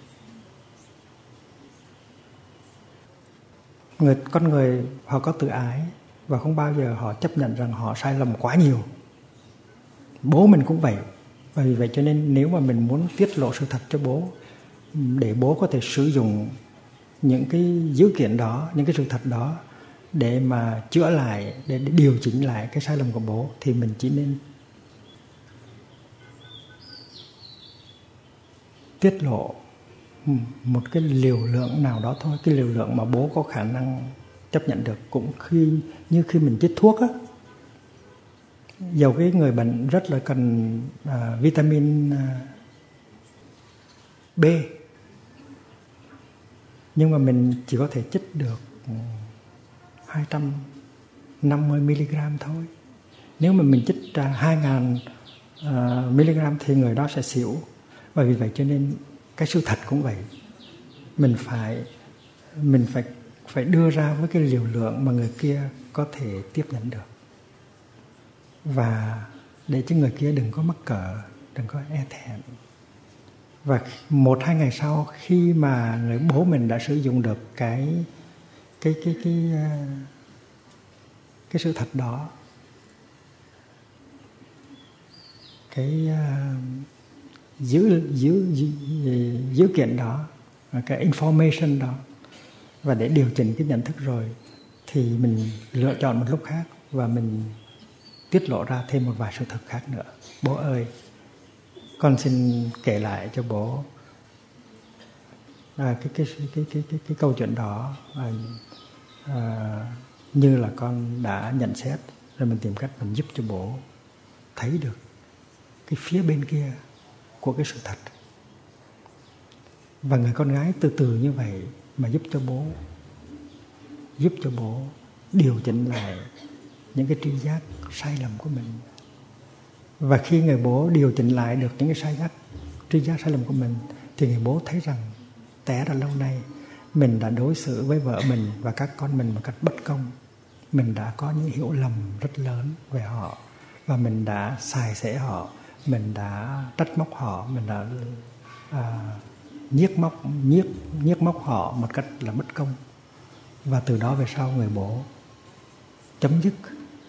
Người, con người họ có tự ái và không bao giờ họ chấp nhận rằng họ sai lầm quá nhiều. Bố mình cũng vậy. Và vì vậy cho nên nếu mà mình muốn tiết lộ sự thật cho bố, để bố có thể sử dụng những cái dữ kiện đó, những cái sự thật đó để mà chữa lại, để, để điều chỉnh lại cái sai lầm của bố, thì mình chỉ nên tiết lộ một cái liều lượng nào đó thôi, cái liều lượng mà bố có khả năng chấp nhận được. Cũng khi như khi mình chích thuốc á, dầu cái người bệnh rất là cần à, vitamin à, B, nhưng mà mình chỉ có thể chích được hai trăm năm mươi mi-li-gam thôi. Nếu mà mình chích hai nghìn uh, mi-li-gam thì người đó sẽ xỉu. Và vì vậy cho nên cái sự thật cũng vậy. Mình phải mình phải phải đưa ra với cái liều lượng mà người kia có thể tiếp nhận được. Và để cho người kia đừng có mắc cỡ, đừng có e thẹn. Và một hai ngày sau, khi mà người bố mình đã sử dụng được cái cái cái cái cái, cái sự thật đó, cái uh, dữ dữ dữ kiện đó, cái information đó, và để điều chỉnh cái nhận thức rồi, thì mình lựa chọn một lúc khác và mình tiết lộ ra thêm một vài sự thật khác nữa. Bố ơi, con xin kể lại cho bố à, cái, cái, cái, cái, cái, cái, cái câu chuyện đó à, à, như là con đã nhận xét, rồi mình tìm cách mình giúp cho bố thấy được cái phía bên kia của cái sự thật. Và người con gái từ từ như vậy mà giúp cho bố giúp cho bố điều chỉnh lại những cái tri giác sai lầm của mình. Và khi người bố điều chỉnh lại được những cái sai giác, tri giác sai lầm của mình, thì người bố thấy rằng té ra lâu nay mình đã đối xử với vợ mình và các con mình một cách bất công. Mình đã có những hiểu lầm rất lớn về họ, và mình đã xài xẻ họ, mình đã trách móc họ, mình đã à, nhiếc móc nhiếc nhiếc móc họ một cách là bất công. Và từ đó về sau người bố chấm dứt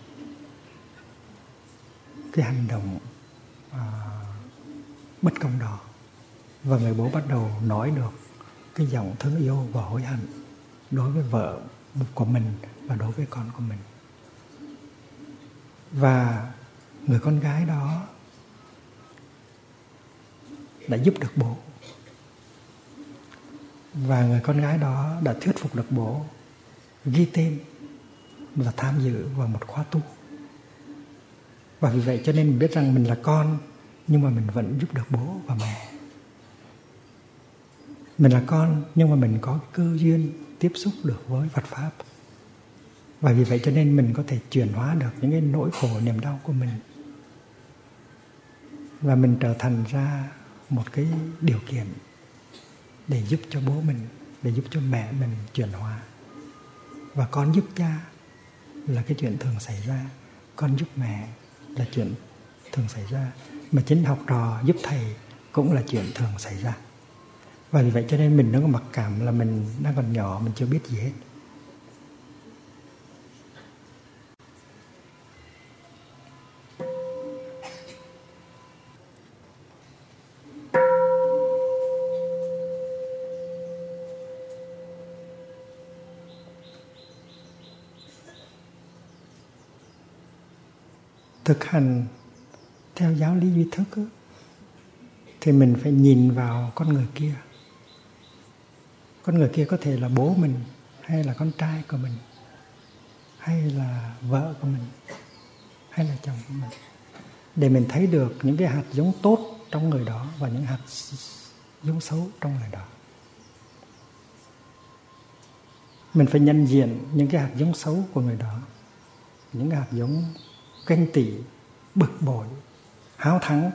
cái hành động à, bất công đó, và người bố bắt đầu nói được cái giọng thương yêu và hối hận đối với vợ của mình và đối với con của mình. Và người con gái đó đã giúp được bố, và người con gái đó đã thuyết phục được bố ghi tên và tham dự vào một khóa tu. Và vì vậy cho nên mình biết rằng mình là con, nhưng mà mình vẫn giúp được bố và mẹ. Mình là con, nhưng mà mình có cơ duyên tiếp xúc được với Phật Pháp. Và vì vậy cho nên mình có thể chuyển hóa được những cái nỗi khổ niềm đau của mình. Và mình trở thành ra một cái điều kiện để giúp cho bố mình, để giúp cho mẹ mình chuyển hóa. Và con giúp cha là cái chuyện thường xảy ra, con giúp mẹ là chuyện thường xảy ra, mà chính học trò giúp thầy cũng là chuyện thường xảy ra. Và vì vậy cho nên mình đừng có mặc cảm là mình đang còn nhỏ, mình chưa biết gì hết. thực hành theo giáo lý duy thức đó, thì mình phải nhìn vào con người kia. Con người kia có thể là bố mình, hay là con trai của mình, hay là vợ của mình, hay là chồng của mình, để mình thấy được những cái hạt giống tốt trong người đó và những hạt giống xấu trong người đó. Mình phải nhận diện những cái hạt giống xấu của người đó, những cái hạt giống ganh tị, bực bội, háo thắng,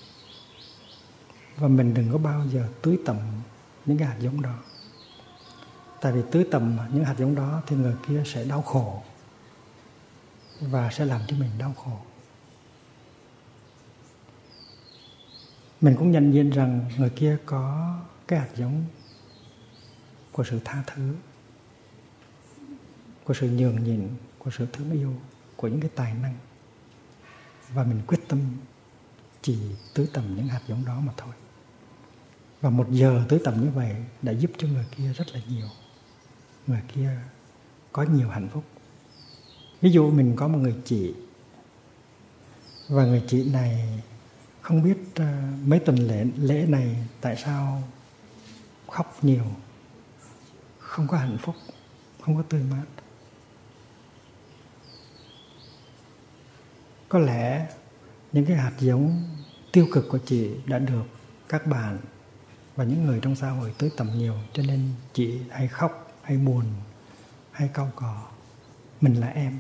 và mình đừng có bao giờ tưới tẩm những cái hạt giống đó. Tại vì tưới tẩm những hạt giống đó thì người kia sẽ đau khổ và sẽ làm cho mình đau khổ. Mình cũng nhận diện rằng người kia có cái hạt giống của sự tha thứ, của sự nhường nhịn, của sự thương yêu, của những cái tài năng. Và mình quyết tâm chỉ tưới tẩm những hạt giống đó mà thôi. Và một giờ tưới tẩm như vậy đã giúp cho người kia rất là nhiều. Người kia có nhiều hạnh phúc. Ví dụ mình có một người chị, và người chị này không biết uh, mấy tuần lễ, lễ này tại sao khóc nhiều, không có hạnh phúc, không có tươi mát. Có lẽ những cái hạt giống tiêu cực của chị đã được các bạn và những người trong xã hội tưới tẩm nhiều, cho nên chị hay khóc, hay buồn, hay cau cò. Mình là em,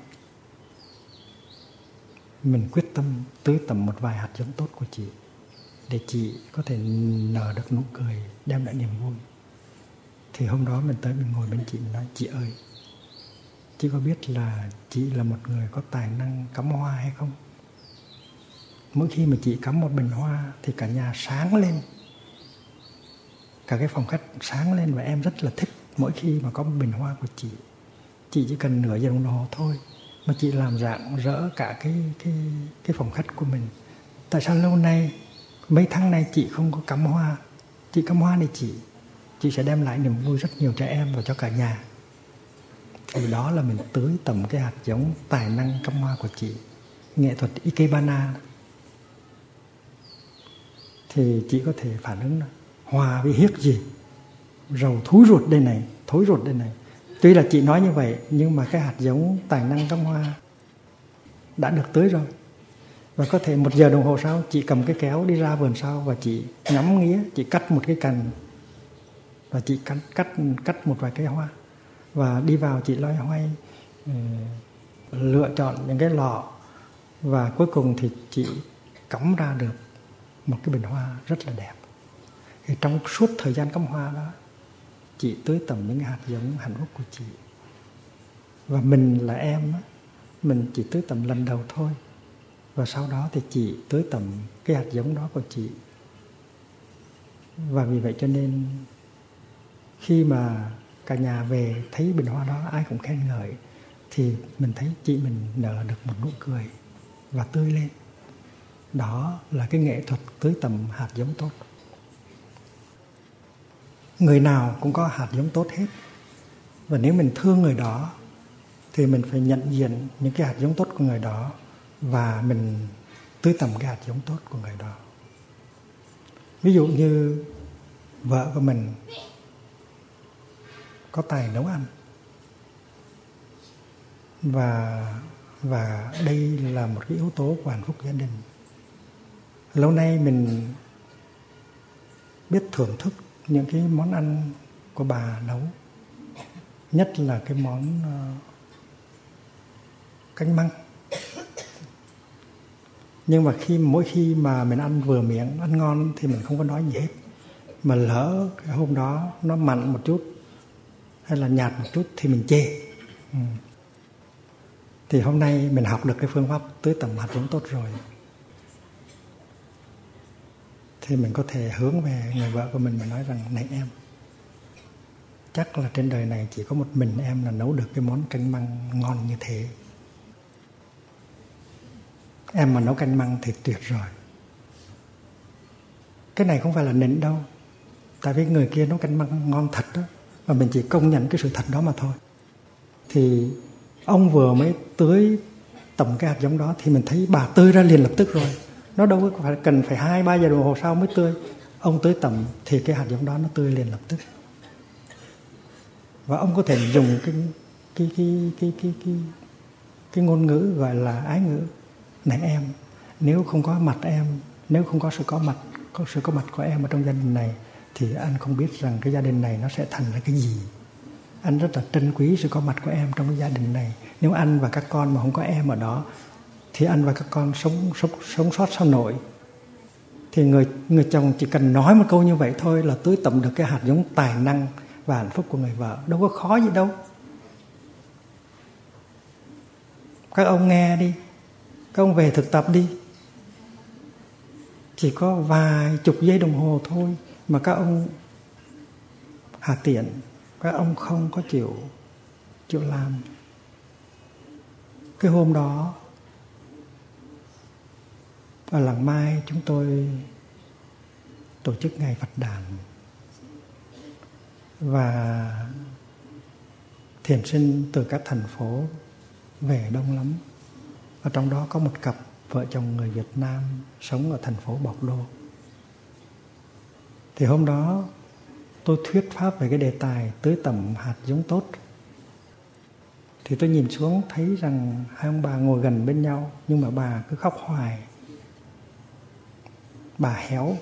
mình quyết tâm tưới tẩm một vài hạt giống tốt của chị, để chị có thể nở được nụ cười, đem lại niềm vui. Thì hôm đó mình tới, mình ngồi bên chị, mình nói: chị ơi, chị có biết là chị là một người có tài năng cắm hoa hay không? Mỗi khi mà chị cắm một bình hoa thì cả nhà sáng lên, cả cái phòng khách sáng lên, và em rất là thích mỗi khi mà có một bình hoa của chị. Chị chỉ cần nửa giờ đồng hồ thôi mà chị làm rạng rỡ cả cái, cái, cái phòng khách của mình. Tại sao lâu nay, mấy tháng nay chị không có cắm hoa? Chị cắm hoa này chị, chị sẽ đem lại niềm vui rất nhiều cho em và cho cả nhà. Thì đó là mình tưới tẩm cái hạt giống tài năng cắm hoa của chị, nghệ thuật Ikebana. Thì chị có thể phản ứng là: hoa với hiếc gì, rầu thúi ruột đây này, thối ruột đây này. Tuy là chị nói như vậy, nhưng mà cái hạt giống tài năng cắm hoa đã được tưới rồi. Và có thể một giờ đồng hồ sau, chị cầm cái kéo đi ra vườn sau và chị ngắm nghía, chị cắt một cái cành và chị cắt, cắt, cắt một vài cây hoa, và đi vào chị loay hoay lựa chọn những cái lọ, và cuối cùng thì chị cắm ra được một cái bình hoa rất là đẹp. Thì trong suốt thời gian cắm hoa đó, chị tưới tẩm những hạt giống hạnh phúc của chị. Và mình là em, mình chỉ tưới tẩm lần đầu thôi, và sau đó thì chị tưới tẩm cái hạt giống đó của chị. Và vì vậy cho nên khi mà cả nhà về thấy bình hoa đó ai cũng khen ngợi, thì mình thấy chị mình nở được một nụ cười và tươi lên. Đó là cái nghệ thuật tưới tẩm hạt giống tốt. Người nào cũng có hạt giống tốt hết. Và nếu mình thương người đó thì mình phải nhận diện những cái hạt giống tốt của người đó, và mình tưới tẩm cái hạt giống tốt của người đó. Ví dụ như vợ của mình có tài nấu ăn, và, và đây là một cái yếu tố của hạnh phúc gia đình. Lâu nay mình biết thưởng thức những cái món ăn của bà nấu, nhất là cái món uh, canh măng. Nhưng mà khi mỗi khi mà mình ăn vừa miệng, ăn ngon thì mình không có nói gì hết. Mà lỡ cái hôm đó nó mặn một chút hay là nhạt một chút thì mình chê. Ừ. Thì hôm nay mình học được cái phương pháp tưới tẩm hạt giống tốt rồi, thì mình có thể hướng về người vợ của mình và nói rằng: này em, chắc là trên đời này chỉ có một mình em là nấu được cái món canh măng ngon như thế. Em mà nấu canh măng thì tuyệt rồi. Cái này không phải là nịnh đâu, tại vì người kia nấu canh măng ngon thật đó, và mình chỉ công nhận cái sự thật đó mà thôi. Thì ông vừa mới tưới tẩm cái hạt giống đó thì mình thấy bà tươi ra liền lập tức rồi. Nó đâu có phải cần phải hai ba giờ đồng hồ sau mới tươi. Ông tưới tẩm thì cái hạt giống đó nó tươi liền lập tức. Và ông có thể dùng cái cái cái cái cái cái, cái ngôn ngữ gọi là ái ngữ. Này em, nếu không có mặt em, nếu không có sự có mặt, có sự có mặt của em ở trong gia đình này, thì anh không biết rằng cái gia đình này nó sẽ thành ra cái gì. Anh rất là trân quý sự có mặt của em trong cái gia đình này. Nếu anh và các con mà không có em ở đó, thì anh và các con sống sống sống sót sao nổi. Thì người người chồng chỉ cần nói một câu như vậy thôi là tưới tẩm được cái hạt giống tài năng và hạnh phúc của người vợ. Đâu có khó gì đâu. Các ông nghe đi, các ông về thực tập đi. Chỉ có vài chục giây đồng hồ thôi mà các ông hà tiện, các ông không có chịu chịu làm. Cái hôm đó ở Làng Mai chúng tôi tổ chức ngày Phật đản và thiền sinh từ các thành phố về đông lắm. Và trong đó có một cặp vợ chồng người Việt Nam sống ở thành phố Bordeaux. Thì hôm đó tôi thuyết pháp về cái đề tài tưới tẩm hạt giống tốt. Thì tôi nhìn xuống thấy rằng hai ông bà ngồi gần bên nhau, nhưng mà bà cứ khóc hoài. Bà héo.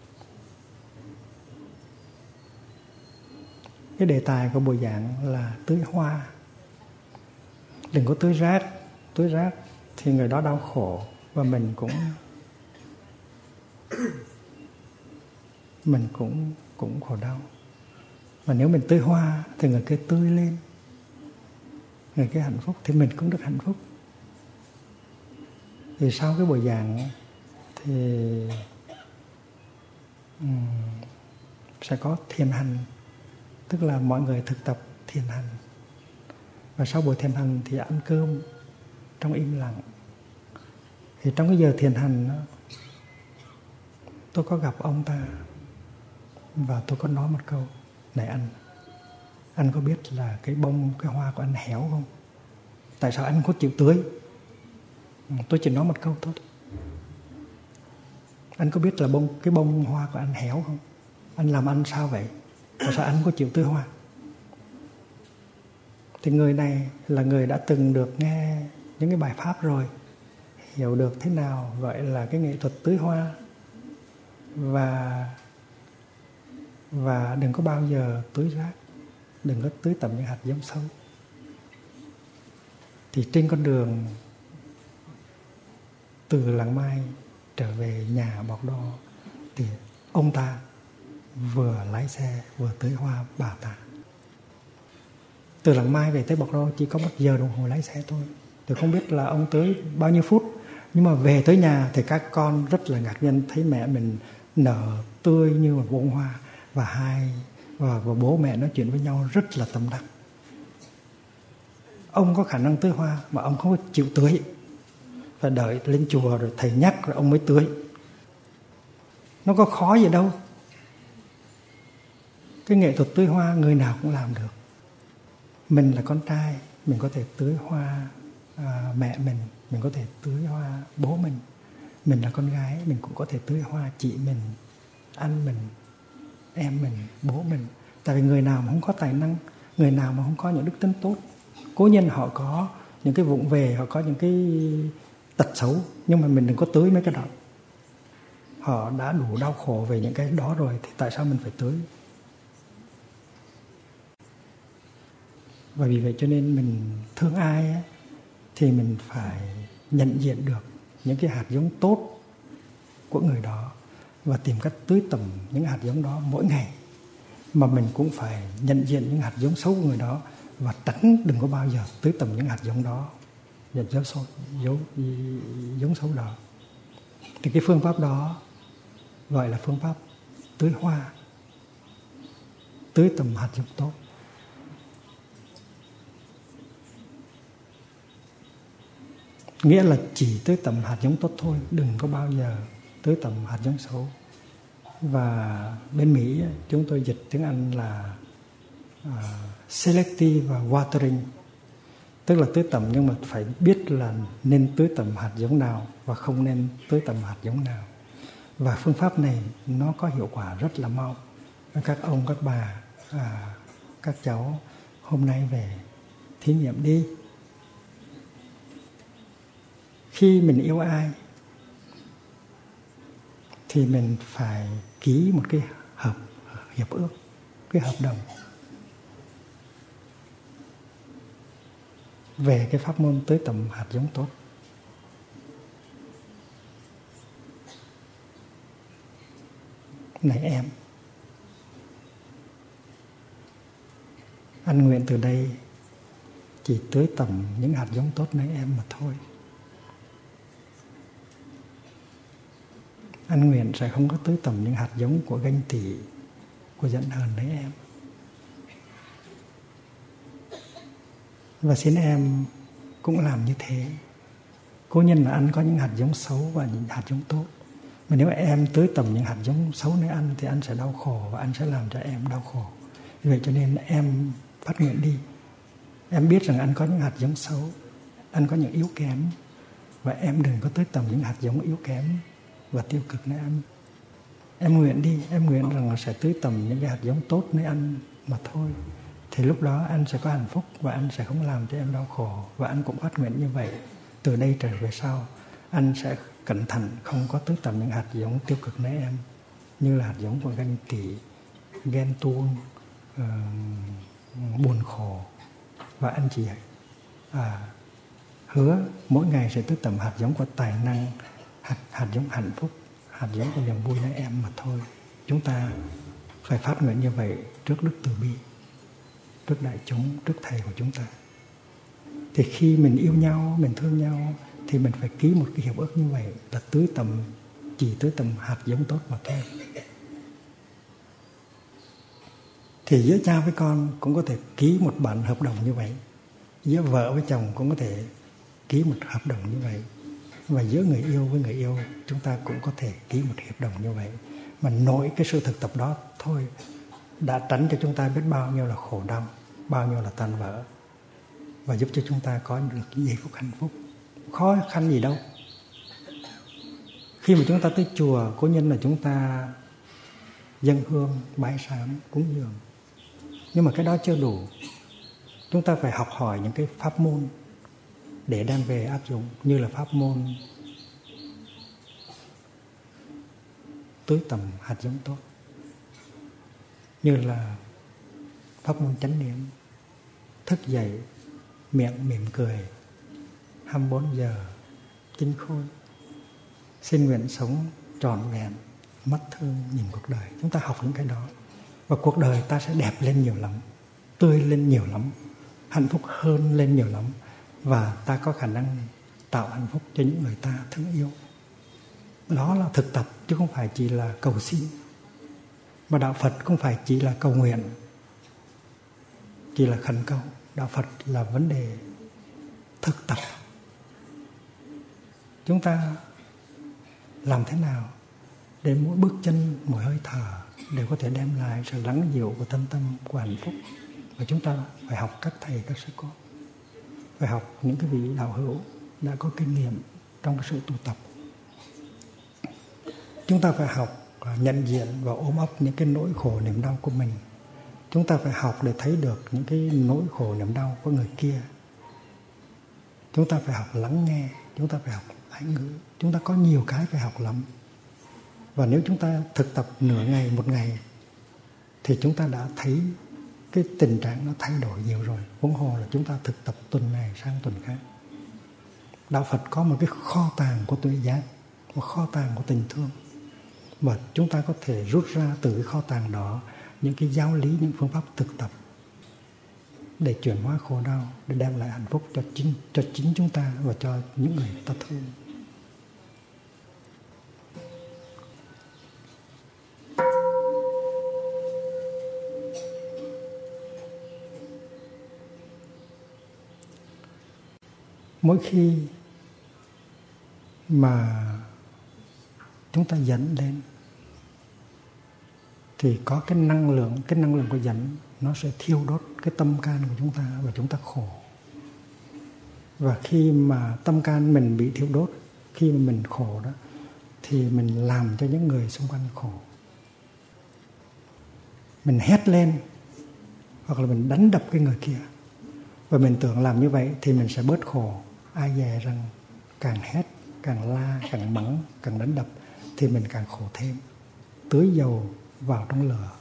Cái đề tài của buổi giảng là tưới hoa. Đừng có tưới rác. Tưới rác thì người đó đau khổ, và mình cũng mình cũng cũng khổ đau. Mà nếu mình tưới hoa thì người kia tươi lên, người kia hạnh phúc thì mình cũng được hạnh phúc. Thì sau cái buổi giảng thì um, sẽ có thiền hành, tức là mọi người thực tập thiền hành. Và sau buổi thiền hành thì ăn cơm trong im lặng. Thì trong cái giờ thiền hành đó, tôi có gặp ông ta và tôi có nói một câu: này anh, anh có biết là cái bông, cái hoa của anh héo không? Tại sao anh không chịu tưới? Tôi chỉ nói một câu thôi. Anh có biết là bông, cái bông hoa của anh héo không? Anh làm ăn sao vậy? Tại sao anh không có chịu tưới hoa? Thì người này là người đã từng được nghe những cái bài pháp rồi, hiểu được thế nào gọi là cái nghệ thuật tưới hoa. Và Và đừng có bao giờ tưới rác, đừng có tưới tẩm những hạt giống xấu. Thì trên con đường từ Làng Mai trở về nhà Bordeaux, thì ông ta vừa lái xe vừa tưới hoa bà ta. Từ Làng Mai về tới Bordeaux chỉ có một giờ đồng hồ lái xe thôi. Tôi không biết là ông tưới bao nhiêu phút, nhưng mà về tới nhà thì các con rất là ngạc nhiên thấy mẹ mình nở tươi như một bông hoa. Và hai và, và bố mẹ nói chuyện với nhau rất là tâm đắc. Ông có khả năng tưới hoa mà ông không có chịu tưới, phải đợi lên chùa rồi thầy nhắc rồi ông mới tưới. Nó có khó gì đâu. Cái nghệ thuật tưới hoa người nào cũng làm được. Mình là con trai, mình có thể tưới hoa à, mẹ mình, mình có thể tưới hoa bố mình. Mình là con gái, mình cũng có thể tưới hoa chị mình, anh mình, em mình, bố mình. Tại vì người nào mà không có tài năng, người nào mà không có những đức tính tốt, cố nhiên họ có những cái vụng về, họ có những cái tật xấu, nhưng mà mình đừng có tưới mấy cái đó. Họ đã đủ đau khổ về những cái đó rồi thì tại sao mình phải tưới? Và vì vậy cho nên mình thương ai ấy, thì mình phải nhận diện được những cái hạt giống tốt của người đó và tìm cách tưới tẩm những hạt giống đó mỗi ngày. Mà mình cũng phải nhận diện những hạt giống xấu của người đó và tránh đừng có bao giờ tưới tẩm những hạt giống đó, hạt giống xấu, giống, giống xấu đó. Thì cái phương pháp đó gọi là phương pháp tưới hoa, tưới tẩm hạt giống tốt. Nghĩa là chỉ tưới tẩm hạt giống tốt thôi, đừng có bao giờ tưới tẩm hạt giống xấu. Và bên Mỹ chúng tôi dịch tiếng Anh là uh, selective watering, Tức là tưới tẩm, nhưng mà phải biết là nên tưới tẩm hạt giống nào và không nên tưới tẩm hạt giống nào. Và phương pháp này nó có hiệu quả rất là mau. Các ông, các bà, à, các cháu hôm nay về thí nghiệm đi. Khi mình yêu ai thì mình phải ký một cái hợp hiệp ước, cái hợp đồng về cái pháp môn tưới tẩm hạt giống tốt. Này em, anh nguyện từ đây chỉ tưới tẩm những hạt giống tốt nơi em mà thôi. Anh nguyện sẽ không có tưới tẩm những hạt giống của ganh tị, của giận hờn nơi em. Và xin em cũng làm như thế. Cố nhiên là anh có những hạt giống xấu và những hạt giống tốt. Mà nếu em tưới tẩm những hạt giống xấu nơi anh thì anh sẽ đau khổ và anh sẽ làm cho em đau khổ. Vậy cho nên em phát nguyện đi. Em biết rằng anh có những hạt giống xấu, anh có những yếu kém, và em đừng có tưới tẩm những hạt giống yếu kém và tiêu cực nơi anh. Em nguyện đi, em nguyện rằng là sẽ tưới tẩm những cái hạt giống tốt nơi anh mà thôi. Thì lúc đó anh sẽ có hạnh phúc và anh sẽ không làm cho em đau khổ. Và anh cũng phát nguyện như vậy. Từ đây trở về sau, anh sẽ cẩn thận không có tưới tẩm những hạt giống tiêu cực nơi em, như là hạt giống của ganh tị, ghen tuông, uh, buồn khổ. Và anh chỉ à, hứa mỗi ngày sẽ tưới tẩm hạt giống của tài năng, hạt, hạt giống hạnh phúc, hạt giống của niềm vui nơi em mà thôi. Chúng ta phải phát nguyện như vậy trước Đức Từ Bi, trước đại chúng, trước Thầy của chúng ta. Thì khi mình yêu nhau, mình thương nhau, thì mình phải ký một cái hiệp ước như vậy, là tưới tầm, chỉ tưới tầm hạt giống tốt mà thôi. Thì giữa cha với con cũng có thể ký một bản hợp đồng như vậy. Giữa vợ với chồng cũng có thể ký một hợp đồng như vậy. Và giữa người yêu với người yêu chúng ta cũng có thể ký một hiệp đồng như vậy. Mà nội cái sự thực tập đó thôi đã tránh cho chúng ta biết bao nhiêu là khổ đau, bao nhiêu là tan vỡ, và giúp cho chúng ta có được những giây phút hạnh phúc. Khó khăn gì đâu. Khi mà chúng ta tới chùa, cố nhiên là chúng ta dâng hương, bái sám, cúng dường. Nhưng mà cái đó chưa đủ. Chúng ta phải học hỏi những cái pháp môn để đem về áp dụng, như là pháp môn tưới tẩm hạt giống tốt, như là pháp môn chánh niệm, thức dậy, miệng mỉm cười, hai mươi bốn giờ, tinh khôi, xin nguyện sống trọn vẹn, mắt thương nhìn cuộc đời. Chúng ta học những cái đó, và cuộc đời ta sẽ đẹp lên nhiều lắm, tươi lên nhiều lắm, hạnh phúc hơn lên nhiều lắm, và ta có khả năng tạo hạnh phúc cho những người ta thương yêu. Đó là thực tập, chứ không phải chỉ là cầu xin. Mà đạo Phật không phải chỉ là cầu nguyện, chỉ là khẩn cầu. Đạo Phật là vấn đề thực tập. Chúng ta làm thế nào để mỗi bước chân, mỗi hơi thở đều có thể đem lại sự lắng dịu của tâm tâm, của hạnh phúc. Và chúng ta phải học các thầy, các sư cô, phải học những cái vị đạo hữu đã có kinh nghiệm trong cái sự tu tập. Chúng ta phải học nhận diện và ôm ấp những cái nỗi khổ niềm đau của mình. Chúng ta phải học để thấy được những cái nỗi khổ niềm đau của người kia. Chúng ta phải học lắng nghe, chúng ta phải học ái ngữ. Chúng ta có nhiều cái phải học lắm. Và nếu chúng ta thực tập nửa ngày, một ngày, thì chúng ta đã thấy cái tình trạng nó thay đổi nhiều rồi. Huống hồ là chúng ta thực tập tuần này sang tuần khác. Đạo Phật có một cái kho tàng của tuệ giác, một kho tàng của tình thương. Và chúng ta có thể rút ra từ cái kho tàng đó những cái giáo lý, những phương pháp thực tập để chuyển hóa khổ đau, để đem lại hạnh phúc cho chính, cho chính chúng ta và cho những người ta thương. Mỗi khi mà chúng ta dẫn lên thì có cái năng lượng, cái năng lượng của dẫn nó sẽ thiêu đốt cái tâm can của chúng ta và chúng ta khổ. Và khi mà tâm can mình bị thiêu đốt, khi mà mình khổ đó, thì mình làm cho những người xung quanh khổ. Mình hét lên hoặc là mình đánh đập cái người kia, và mình tưởng làm như vậy thì mình sẽ bớt khổ. Ai dè rằng càng hét, càng la, càng mắng, càng đánh đập thì mình càng khổ thêm, tưới dầu vào trong lửa.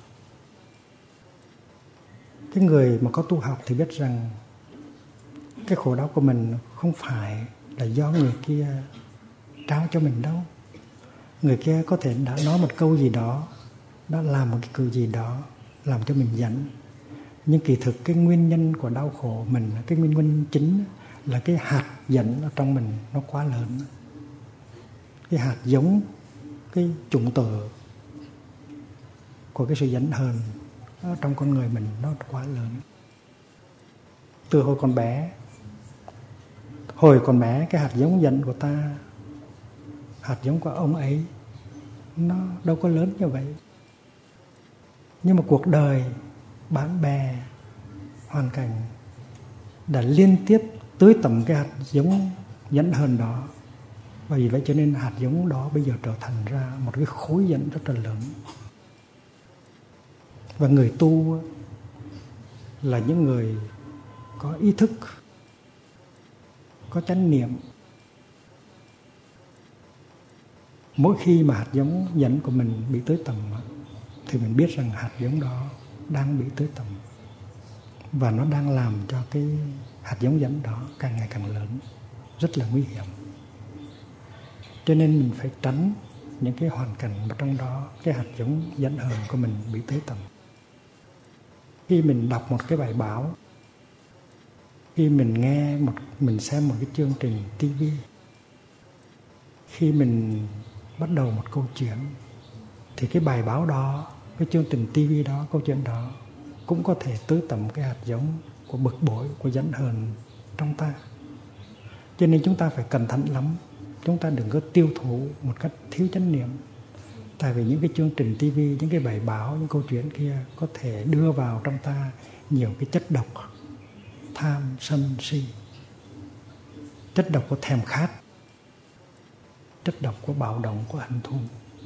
Cái người mà có tu học thì biết rằng cái khổ đau của mình không phải là do người kia trao cho mình đâu. Người kia có thể đã nói một câu gì đó, đã làm một cái câu gì đó làm cho mình giận. Nhưng kỳ thực cái nguyên nhân của đau khổ mình, cái nguyên nhân chính là cái hạt giận ở trong mình nó quá lớn. Cái hạt giống, cái chủng tử của cái sự giận hờn ở trong con người mình nó quá lớn. Từ hồi còn bé, hồi còn bé cái hạt giống giận của ta, hạt giống của ông ấy nó đâu có lớn như vậy. Nhưng mà cuộc đời, bạn bè, hoàn cảnh đã liên tiếp tưới tẩm cái hạt giống giận hờn đó. Và vì vậy cho nên hạt giống đó bây giờ trở thành ra một cái khối giận rất là lớn. Và người tu là những người có ý thức, có chánh niệm. Mỗi khi mà hạt giống giận của mình bị tưới tẩm thì mình biết rằng hạt giống đó đang bị tưới tẩm, và nó đang làm cho cái hạt giống giận đó càng ngày càng lớn, rất là nguy hiểm. Cho nên mình phải tránh những cái hoàn cảnh mà trong đó cái hạt giống giận hờn của mình bị tưới tẩm. Khi mình đọc một cái bài báo, khi mình nghe một, mình xem một cái chương trình ti vi, khi mình bắt đầu một câu chuyện, thì cái bài báo đó, cái chương trình ti vi đó, câu chuyện đó cũng có thể tưới tẩm cái hạt giống của bực bội, của giận hờn trong ta. Cho nên chúng ta phải cẩn thận lắm. Chúng ta đừng có tiêu thụ một cách thiếu chánh niệm. Tại vì những cái chương trình ti vi, những cái bài báo, những câu chuyện kia có thể đưa vào trong ta nhiều cái chất độc, tham, sân, si, chất độc của thèm khát, chất độc của bạo động, của hận thù.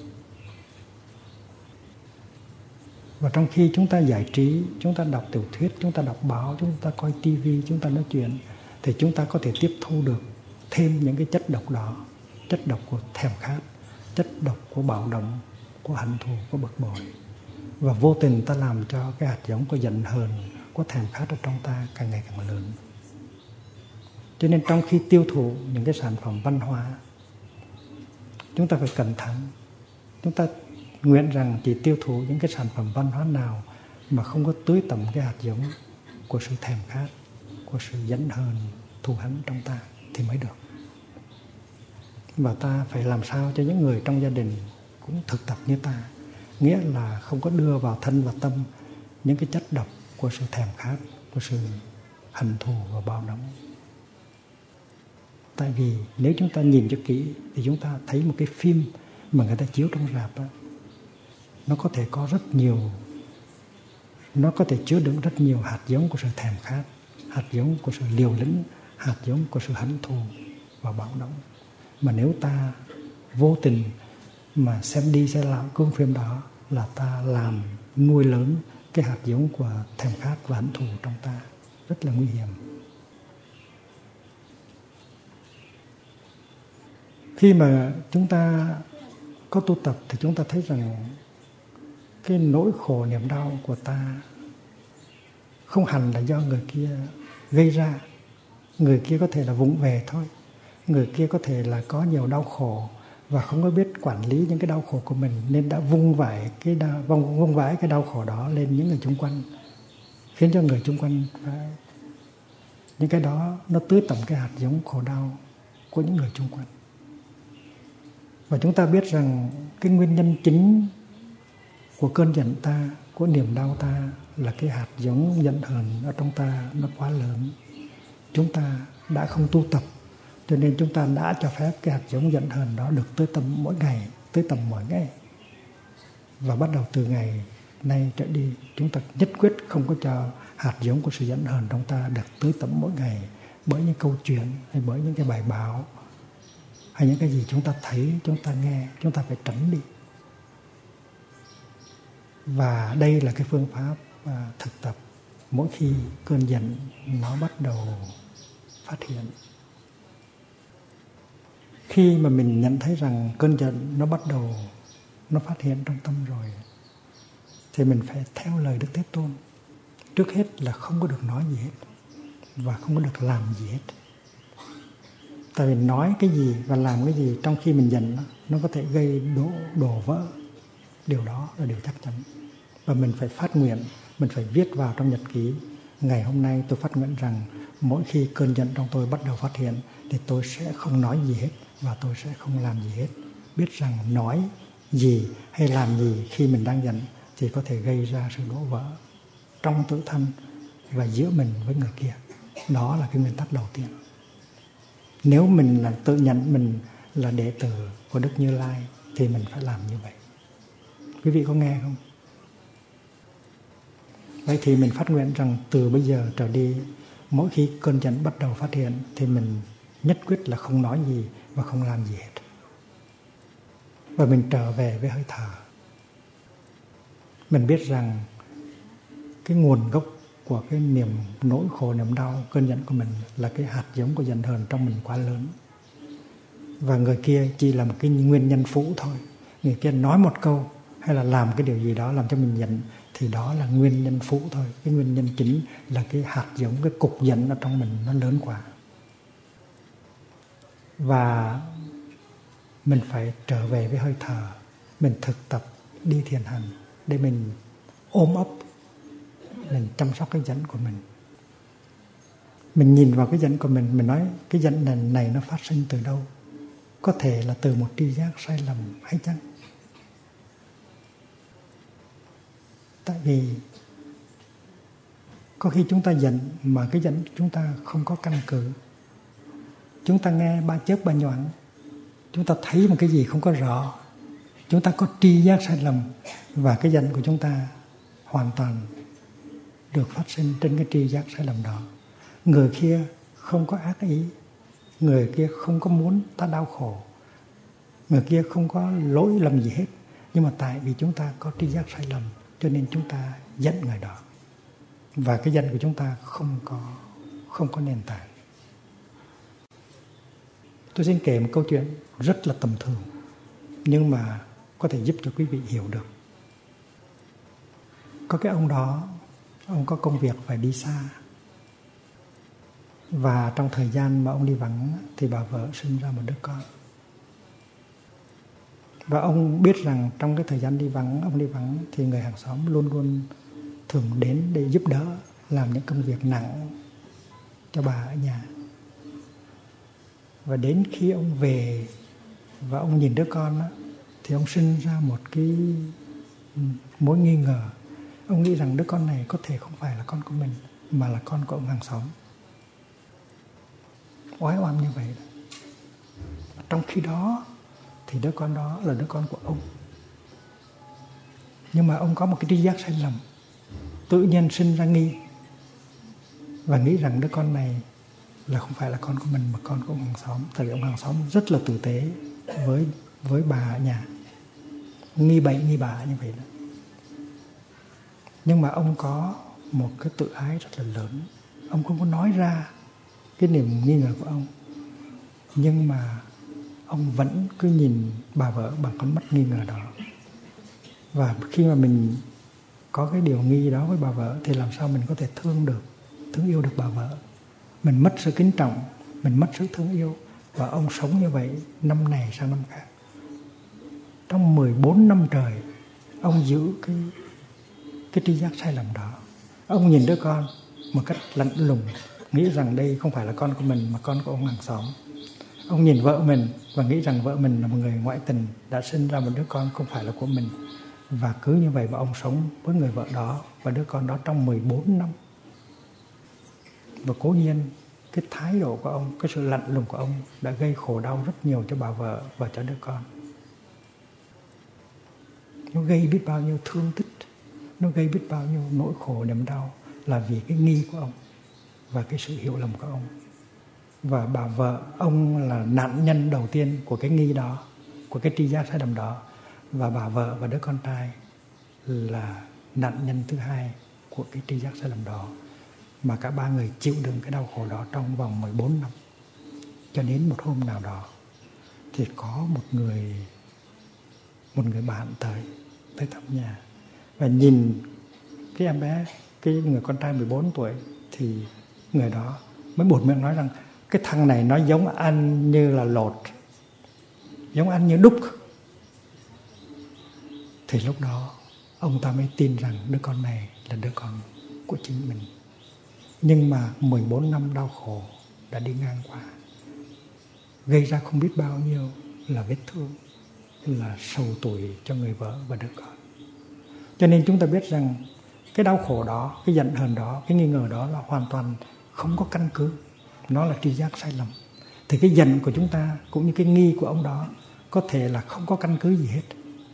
Và trong khi chúng ta giải trí, chúng ta đọc tiểu thuyết, chúng ta đọc báo, chúng ta coi ti vi, chúng ta nói chuyện, thì chúng ta có thể tiếp thu được thêm những cái chất độc đó, chất độc của thèm khát, chất độc của bạo động, của hận thù, của bực bội. Và vô tình ta làm cho cái hạt giống của giận hờn, của thèm khát ở trong ta càng ngày càng lớn. Cho nên trong khi tiêu thụ những cái sản phẩm văn hóa, chúng ta phải cẩn thận. Chúng ta nguyện rằng chỉ tiêu thụ những cái sản phẩm văn hóa nào mà không có tưới tẩm cái hạt giống của sự thèm khát, của sự giận hờn, thù hằn trong ta thì mới được. Và ta phải làm sao cho những người trong gia đình cũng thực tập như ta, nghĩa là không có đưa vào thân và tâm những cái chất độc của sự thèm khát, của sự hận thù và bạo động. Tại vì nếu chúng ta nhìn cho kỹ thì chúng ta thấy một cái phim mà người ta chiếu trong rạp đó, nó có thể có rất nhiều, nó có thể chứa đựng rất nhiều hạt giống của sự thèm khát, hạt giống của sự liều lĩnh, hạt giống của sự hận thù và bạo động. Mà nếu ta vô tình mà xem đi xem lại cuốn phim đó là ta làm nuôi lớn cái hạt giống của thèm khát và hận thù trong ta, rất là nguy hiểm. Khi mà chúng ta có tu tập thì chúng ta thấy rằng cái nỗi khổ niềm đau của ta không hẳn là do người kia gây ra. Người kia có thể là vụng về thôi. Người kia có thể là có nhiều đau khổ và không có biết quản lý những cái đau khổ của mình, nên đã vung vãi cái đau, vung, vung vãi cái đau khổ đó lên những người xung quanh, khiến cho người xung quanh phải, những cái đó nó tưới tẩm cái hạt giống khổ đau của những người xung quanh. Và chúng ta biết rằng cái nguyên nhân chính của cơn giận ta, của niềm đau ta là cái hạt giống giận hờn ở trong ta nó quá lớn. Chúng ta đã không tu tập, cho nên chúng ta đã cho phép cái hạt giống giận hờn đó được tưới tẩm mỗi ngày, tưới tẩm mỗi ngày. Và bắt đầu từ ngày nay trở đi, chúng ta nhất quyết không có cho hạt giống của sự giận hờn trong ta được tưới tẩm mỗi ngày, bởi những câu chuyện hay bởi những cái bài báo hay những cái gì chúng ta thấy, chúng ta nghe, chúng ta phải tránh đi. Và đây là cái phương pháp à, thực tập mỗi khi cơn giận nó bắt đầu phát hiện. Khi mà mình nhận thấy rằng cơn giận nó bắt đầu nó phát hiện trong tâm rồi, thì mình phải theo lời Đức Thế Tôn. Trước hết là không có được nói gì hết và không có được làm gì hết. Tại vì nói cái gì và làm cái gì trong khi mình giận nó, nó có thể gây đổ, đổ vỡ. Điều đó là điều chắc chắn. Và mình phải phát nguyện, mình phải viết vào trong nhật ký. Ngày hôm nay tôi phát nguyện rằng mỗi khi cơn giận trong tôi bắt đầu phát hiện thì tôi sẽ không nói gì hết và tôi sẽ không làm gì hết. Biết rằng nói gì hay làm gì khi mình đang giận thì có thể gây ra sự đổ vỡ trong tự thân và giữa mình với người kia. Đó là cái nguyên tắc đầu tiên. Nếu mình là tự nhận mình là đệ tử của Đức Như Lai thì mình phải làm như vậy. Quý vị có nghe không? Vậy thì mình phát nguyện rằng từ bây giờ trở đi, mỗi khi cơn giận bắt đầu phát hiện thì mình nhất quyết là không nói gì và không làm gì hết. Và mình trở về với hơi thở. Mình biết rằng cái nguồn gốc của cái niềm nỗi khổ, niềm đau, cơn giận của mình là cái hạt giống của giận hờn trong mình quá lớn. Và người kia chỉ là một cái nguyên nhân phụ thôi. Người kia nói một câu hay là làm cái điều gì đó làm cho mình giận thì đó là nguyên nhân phụ thôi. Cái nguyên nhân chính là cái hạt giống, cái cục giận ở trong mình nó lớn quá. Và mình phải trở về với hơi thở. Mình thực tập đi thiền hành để mình ôm ấp, mình chăm sóc cái giận của mình. Mình nhìn vào cái giận của mình, mình nói cái giận này, này nó phát sinh từ đâu? Có thể là từ một tri giác sai lầm hay chăng? Tại vì có khi chúng ta giận mà cái giận chúng ta không có căn cứ. Chúng ta nghe ba chớp ba nhoáng, chúng ta thấy một cái gì không có rõ, chúng ta có tri giác sai lầm và cái giận của chúng ta hoàn toàn được phát sinh trên cái tri giác sai lầm đó. Người kia không có ác ý, người kia không có muốn ta đau khổ, người kia không có lỗi lầm gì hết, nhưng mà tại vì chúng ta có tri giác sai lầm cho nên chúng ta giận người đó. Và cái giận của chúng ta không có không có nền tảng. Tôi xin kể một câu chuyện rất là tầm thường nhưng mà có thể giúp cho quý vị hiểu được. Có cái ông đó, ông có công việc phải đi xa. Và trong thời gian mà ông đi vắng thì bà vợ sinh ra một đứa con. Và ông biết rằng trong cái thời gian đi vắng, ông đi vắng thì người hàng xóm luôn luôn thường đến để giúp đỡ làm những công việc nặng cho bà ở nhà. Và đến khi ông về và ông nhìn đứa con đó, thì ông sinh ra một cái mối nghi ngờ. Ông nghĩ rằng đứa con này có thể không phải là con của mình mà là con của ông hàng xóm. Oái oăm như vậy. Trong khi đó thì đứa con đó là đứa con của ông. Nhưng mà ông có một cái tri giác sai lầm, tự nhiên sinh ra nghi và nghĩ rằng đứa con này là không phải là con của mình mà con của ông hàng xóm. Tại vì ông hàng xóm rất là tử tế với với bà ở nhà, nghi bậy nghi bạ như vậy đó. Nhưng mà ông có một cái tự ái rất là lớn. Ông không có nói ra cái niềm nghi ngờ của ông, nhưng mà ông vẫn cứ nhìn bà vợ bằng con mắt nghi ngờ đó. Và khi mà mình có cái điều nghi đó với bà vợ thì làm sao mình có thể thương được, thương yêu được bà vợ. Mình mất sự kính trọng, mình mất sự thương yêu. Và ông sống như vậy năm này sang năm khác. Trong mười bốn năm trời, ông giữ cái, cái tri giác sai lầm đó. Ông nhìn đứa con một cách lạnh lùng, nghĩ rằng đây không phải là con của mình mà con của ông hàng xóm. Ông nhìn vợ mình và nghĩ rằng vợ mình là một người ngoại tình, đã sinh ra một đứa con không phải là của mình. Và cứ như vậy mà ông sống với người vợ đó và đứa con đó trong mười bốn năm. Và cố nhiên cái thái độ của ông, cái sự lạnh lùng của ông đã gây khổ đau rất nhiều cho bà vợ và cho đứa con. Nó gây biết bao nhiêu thương tích, nó gây biết bao nhiêu nỗi khổ niềm đau là vì cái nghi của ông và cái sự hiểu lầm của ông. và bà vợ ông là nạn nhân đầu tiên của cái nghi đó, của cái tri giác sai lầm đó, và bà vợ và đứa con trai là nạn nhân thứ hai của cái tri giác sai lầm đó, mà cả ba người chịu đựng cái đau khổ đó trong vòng mười bốn năm. Cho đến một hôm nào đó thì có một người một người bạn tới tới thăm nhà và nhìn cái em bé, cái người con trai mười bốn tuổi, thì người đó mới buột miệng nói rằng cái thằng này nó giống anh như là lột, giống anh như đúc. Thì lúc đó ông ta mới tin rằng đứa con này là đứa con của chính mình. Nhưng mà mười bốn năm đau khổ đã đi ngang qua, gây ra không biết bao nhiêu là vết thương, là sầu tủi cho người vợ và đứa con. Cho nên chúng ta biết rằng cái đau khổ đó, cái giận hờn đó, cái nghi ngờ đó là hoàn toàn không có căn cứ. Nó là tri giác sai lầm. Thì cái giận của chúng ta cũng như cái nghi của ông đó có thể là không có căn cứ gì hết.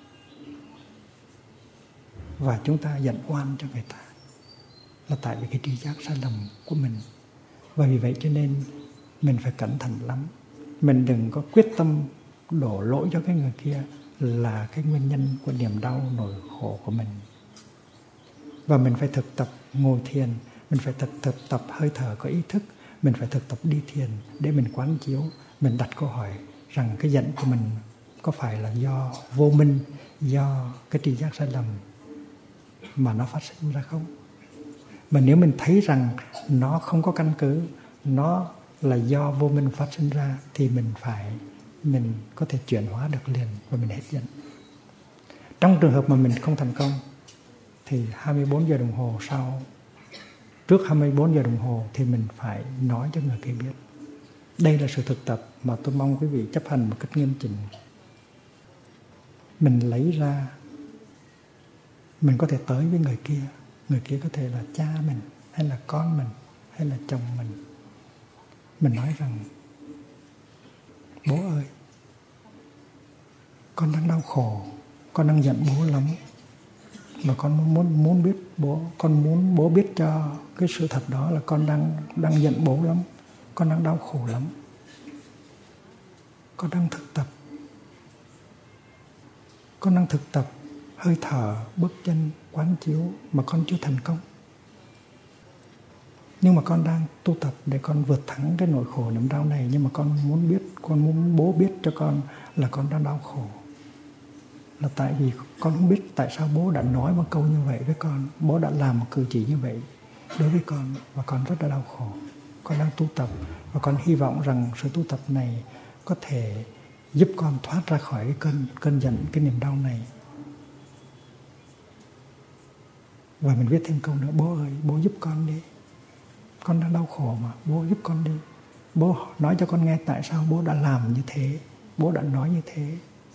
Và chúng ta giận oan cho người ta là tại vì cái tri giác sai lầm của mình. Và vì vậy cho nên mình phải cẩn thận lắm. Mình đừng có quyết tâm đổ lỗi cho cái người kia là cái nguyên nhân của niềm đau nỗi khổ của mình. Và mình phải thực tập ngồi thiền, mình phải thực tập tập hơi thở có ý thức, mình phải thực tập đi thiền để mình quán chiếu, mình đặt câu hỏi rằng cái giận của mình có phải là do vô minh, do cái tri giác sai lầm mà nó phát sinh ra không? Mà nếu mình thấy rằng nó không có căn cứ, nó là do vô minh phát sinh ra, thì mình phải mình có thể chuyển hóa được liền và mình hết giận. Trong trường hợp mà mình không thành công thì hai mươi bốn giờ đồng hồ sau, trước hai mươi bốn giờ đồng hồ thì mình phải nói cho người kia biết. Đây là sự thực tập mà tôi mong quý vị chấp hành một cách nghiêm chỉnh. Mình lấy ra, mình có thể tới với người kia. Người kia có thể là cha mình, hay là con mình, hay là chồng mình. Mình nói rằng: bố ơi, con đang đau khổ, con đang giận bố lắm, mà con muốn muốn biết bố, con muốn bố biết cho cái sự thật đó là con đang đang giận bố lắm, con đang đau khổ lắm. Con đang thực tập, con đang thực tập hơi thở, bước chân, quán chiếu mà con chưa thành công. Nhưng mà con đang tu tập để con vượt thắng cái nỗi khổ niềm đau này. Nhưng mà con muốn biết, con muốn bố biết cho con là con đang đau khổ. Là tại vì con không biết tại sao bố đã nói một câu như vậy với con, bố đã làm một cử chỉ như vậy đối với con, và con rất là đau khổ. Con đang tu tập và con hy vọng rằng sự tu tập này có thể giúp con thoát ra khỏi cái cơn, cơn giận, cái niềm đau này. Và mình viết thêm câu nữa: bố ơi, bố giúp con đi, con đang đau khổ mà, bố giúp con đi. Bố nói cho con nghe tại sao bố đã làm như thế, bố đã nói như thế.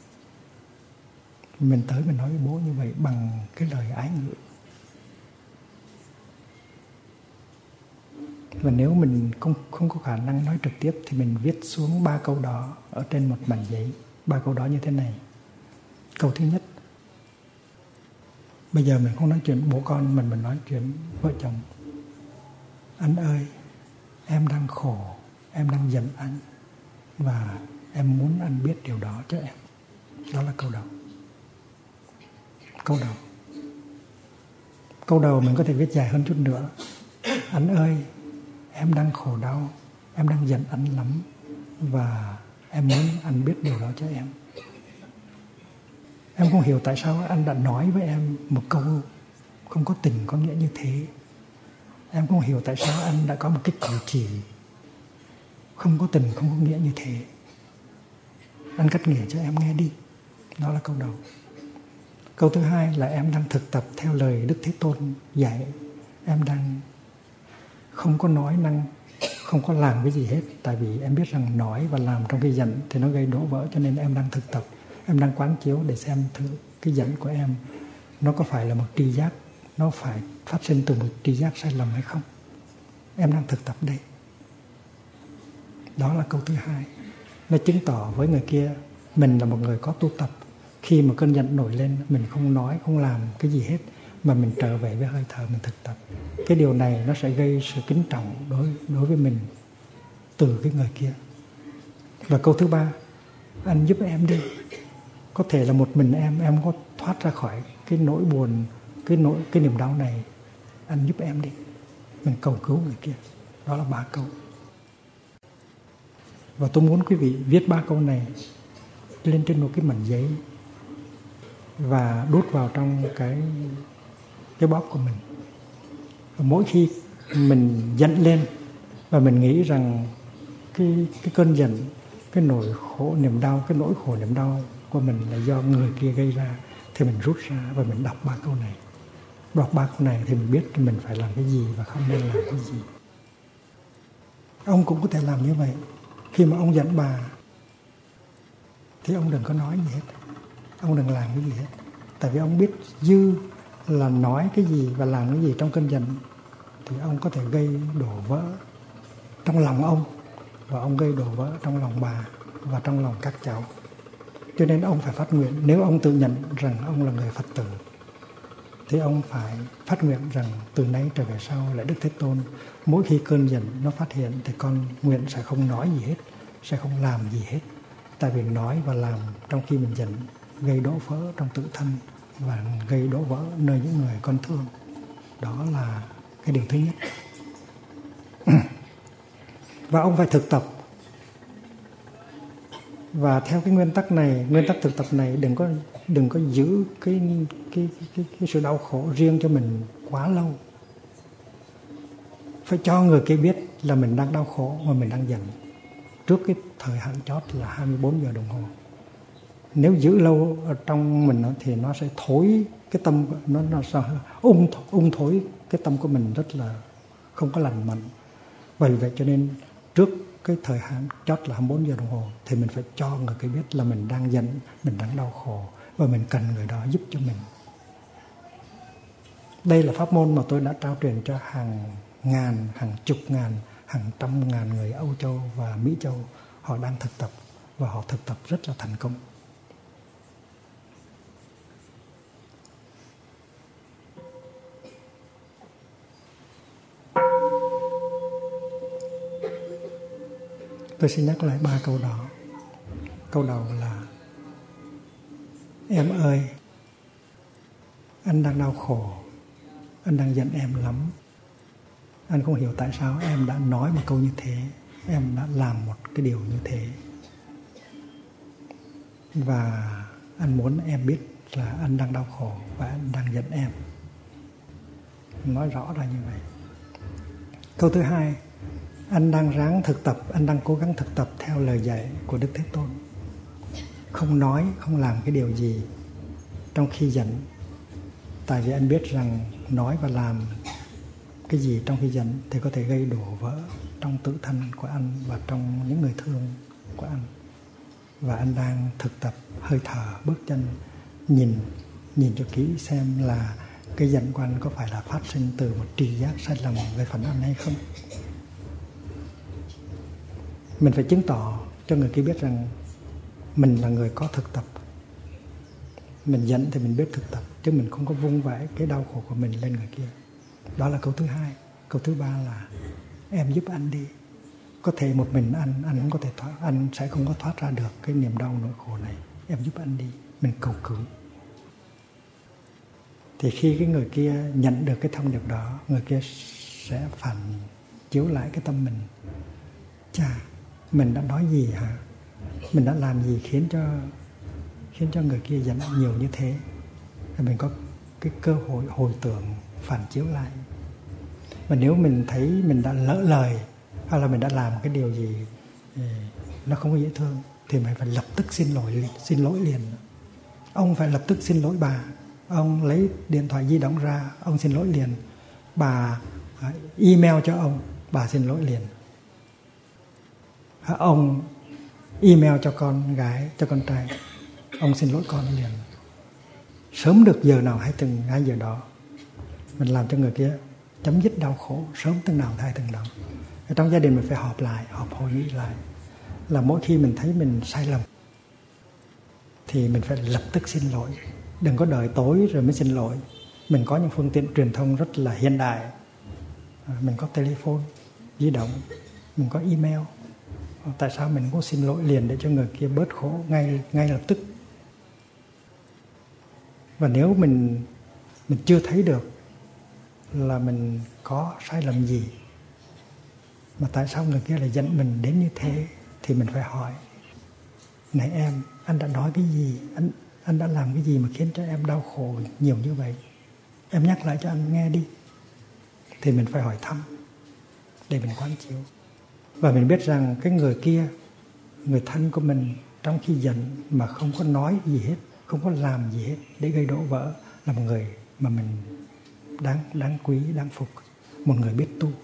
Mình tới mình nói với bố như vậy bằng cái lời ái ngữ. Và nếu mình không, không có khả năng nói trực tiếp thì mình viết xuống ba câu đó ở trên một mảnh giấy. Ba câu đó như thế này. Câu thứ nhất: bây giờ mình không nói chuyện bố con, mình mình nói chuyện vợ chồng. Anh ơi, em đang khổ, em đang giận anh, và em muốn anh biết điều đó cho em. Đó là câu đầu. Câu đầu. Câu đầu mình có thể viết dài hơn chút nữa. Anh ơi, em đang khổ đau, em đang giận anh lắm, và em muốn anh biết điều đó cho em. Em không hiểu tại sao anh đã nói với em một câu không có tình có nghĩa như thế. Em không hiểu tại sao anh đã có một cái cử chỉ không có tình, không có nghĩa như thế. Anh cắt nghĩa cho em nghe đi. Đó là câu đầu. Câu thứ hai là em đang thực tập theo lời Đức Thế Tôn dạy. Em đang không có nói năng, không có làm cái gì hết. Tại vì em biết rằng nói và làm trong cái giận thì nó gây đổ vỡ. Cho nên em đang thực tập, em đang quán chiếu để xem thử cái giận của em nó có phải là một tri giác, nó phải phát sinh từ một tri giác sai lầm hay không. Em đang thực tập đây. Đó là câu thứ hai. Nó chứng tỏ với người kia mình là một người có tu tập. Khi mà cơn giận nổi lên, mình không nói, không làm cái gì hết, mà mình trở về với hơi thở, mình thực tập. Cái điều này nó sẽ gây sự kính trọng đối, đối với mình. từ cái người kia. Và câu thứ ba, anh giúp em đi. Có thể là một mình em, em có thoát ra khỏi cái nỗi buồn, cái nỗi cái niềm đau này, anh giúp em đi. Mình cầu cứu người kia. Đó là ba câu. Và tôi muốn quý vị viết ba câu này lên trên một cái mảnh giấy và đút vào trong cái cái bóp của mình. Và mỗi khi mình giận lên và mình nghĩ rằng cái cái cơn giận, cái nỗi khổ niềm đau, cái nỗi khổ niềm đau của mình là do người kia gây ra, thì mình rút ra và mình đọc ba câu này. Đọc ba câu này thì mình biết mình phải làm cái gì và không nên làm cái gì. Ông cũng có thể làm như vậy. Khi mà ông giận bà thì ông đừng có nói gì hết, ông đừng làm cái gì hết. Tại vì ông biết dư là nói cái gì và làm cái gì trong cơn giận thì ông có thể gây đổ vỡ trong lòng ông, và ông gây đổ vỡ trong lòng bà và trong lòng các cháu. Cho nên ông phải phát nguyện. Nếu ông tự nhận rằng ông là người Phật tử thì ông phải phát nguyện rằng từ nay trở về sau lại Đức Thế Tôn, mỗi khi cơn giận nó phát hiện thì con nguyện sẽ không nói gì hết, sẽ không làm gì hết. Tại vì nói và làm trong khi mình giận gây đổ vỡ trong tự thân và gây đổ vỡ nơi những người con thương. Đó là cái điều thứ nhất. Và ông phải thực tập. Và theo cái nguyên tắc này, nguyên tắc thực tập này, đừng có đừng có giữ cái cái cái cái sự đau khổ riêng cho mình quá lâu. Phải cho người kia biết là mình đang đau khổ và mình đang giận trước cái thời hạn chót là hai mươi bốn giờ đồng hồ. Nếu giữ lâu ở trong mình thì nó sẽ thối cái tâm, nó nó sẽ ung ung thối cái tâm của mình, rất là không có lành mạnh. Vì vậy cho nên trước cái thời hạn chót là hai mươi bốn giờ đồng hồ thì mình phải cho người kia biết là mình đang giận, mình đang đau khổ và mình cần người đó giúp cho mình. Đây là pháp môn mà tôi đã trao truyền cho hàng ngàn, hàng chục ngàn, hàng trăm ngàn người Âu Châu và Mỹ Châu. Họ đang thực tập và họ thực tập rất là thành công. Tôi xin nhắc lại ba câu đó. Câu đầu là: em ơi, anh đang đau khổ, anh đang giận em lắm. Anh không hiểu tại sao em đã nói một câu như thế, em đã làm một cái điều như thế. Và anh muốn em biết là anh đang đau khổ và anh đang giận em. Nói rõ ra như vậy. Câu thứ hai: anh đang ráng thực tập, anh đang cố gắng thực tập theo lời dạy của Đức Thế Tôn. Không nói, không làm cái điều gì trong khi giận. Tại vì anh biết rằng nói và làm cái gì trong khi giận thì có thể gây đổ vỡ trong tự thân của anh và trong những người thương của anh. Và anh đang thực tập hơi thở, bước chân, nhìn nhìn cho kỹ xem là cái giận của anh có phải là phát sinh từ một tri giác sai lầm về phần anh hay không. Mình phải chứng tỏ cho người kia biết rằng mình là người có thực tập. Mình giận thì mình biết thực tập, chứ mình không có vung vãi cái đau khổ của mình lên người kia. Đó là câu thứ hai. Câu thứ ba là: em giúp anh đi. Có thể một mình anh, anh cũng có thể thoát, anh sẽ không có thoát ra được cái niềm đau nỗi khổ này. Em giúp anh đi. Mình cầu cứu. Thì khi cái người kia nhận được cái thông điệp đó, người kia sẽ phản chiếu lại cái tâm mình. Chà, mình đã nói gì hả? Mình đã làm gì khiến cho khiến cho người kia giận nhiều như thế? Thì mình có cái cơ hội hồi tưởng, phản chiếu lại. Và nếu mình thấy mình đã lỡ lời hay là mình đã làm cái điều gì nó không có dễ thương thì mình phải lập tức xin lỗi, xin lỗi liền. Ông phải lập tức xin lỗi bà. Ông lấy điện thoại di động ra, ông xin lỗi liền. Bà email cho ông, bà xin lỗi liền. Ông email cho con gái, cho con trai, ông xin lỗi con liền. Sớm được giờ nào hay từng ngay giờ đó. Mình làm cho người kia chấm dứt đau khổ sớm từng nào hay từng đó. Ở trong gia đình mình phải họp lại, họp hội nghị lại. Là mỗi khi mình thấy mình sai lầm thì mình phải lập tức xin lỗi. Đừng có đợi tối rồi mới xin lỗi. Mình có những phương tiện truyền thông rất là hiện đại. Mình có telephone di động, mình có email. Tại sao mình không xin lỗi liền để cho người kia bớt khổ ngay ngay lập tức? Và nếu mình mình chưa thấy được là mình có sai lầm gì mà tại sao người kia lại dẫn mình đến như thế, thì mình phải hỏi: này em, anh đã nói cái gì, anh anh đã làm cái gì mà khiến cho em đau khổ nhiều như vậy? Em nhắc lại cho anh nghe đi. Thì mình phải hỏi thăm để mình quán chiếu. Và mình biết rằng cái người kia, người thân của mình, trong khi giận mà không có nói gì hết, không có làm gì hết để gây đổ vỡ, là một người mà mình đáng, đáng quý, đáng phục, một người biết tu.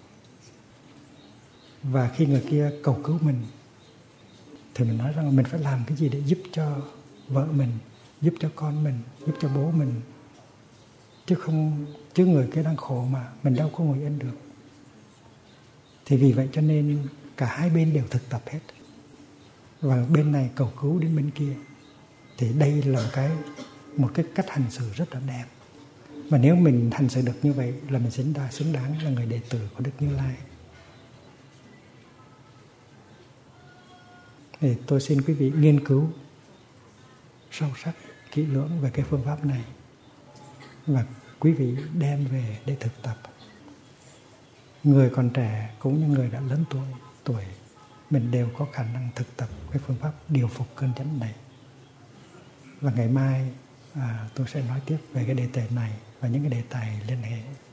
Và khi người kia cầu cứu mình thì mình nói rằng mình phải làm cái gì để giúp cho vợ mình, giúp cho con mình, giúp cho bố mình. Chứ không, chứ người kia đang khổ mà mình đâu có ngồi yên được. Thì vì vậy cho nên cả hai bên đều thực tập hết. Và bên này cầu cứu đến bên kia. Thì đây là một cái, một cái cách hành xử rất là đẹp. Và nếu mình hành xử được như vậy là mình xứng đáng, xứng đáng là người đệ tử của Đức Như Lai. Thì tôi xin quý vị nghiên cứu sâu sắc, kỹ lưỡng về cái phương pháp này. Và quý vị đem về để thực tập. Người còn trẻ cũng như người đã lớn tuổi, tuổi mình đều có khả năng thực tập cái phương pháp điều phục cơn chấn này. Và ngày mai à, tôi sẽ nói tiếp về cái đề tài này và những cái đề tài liên hệ.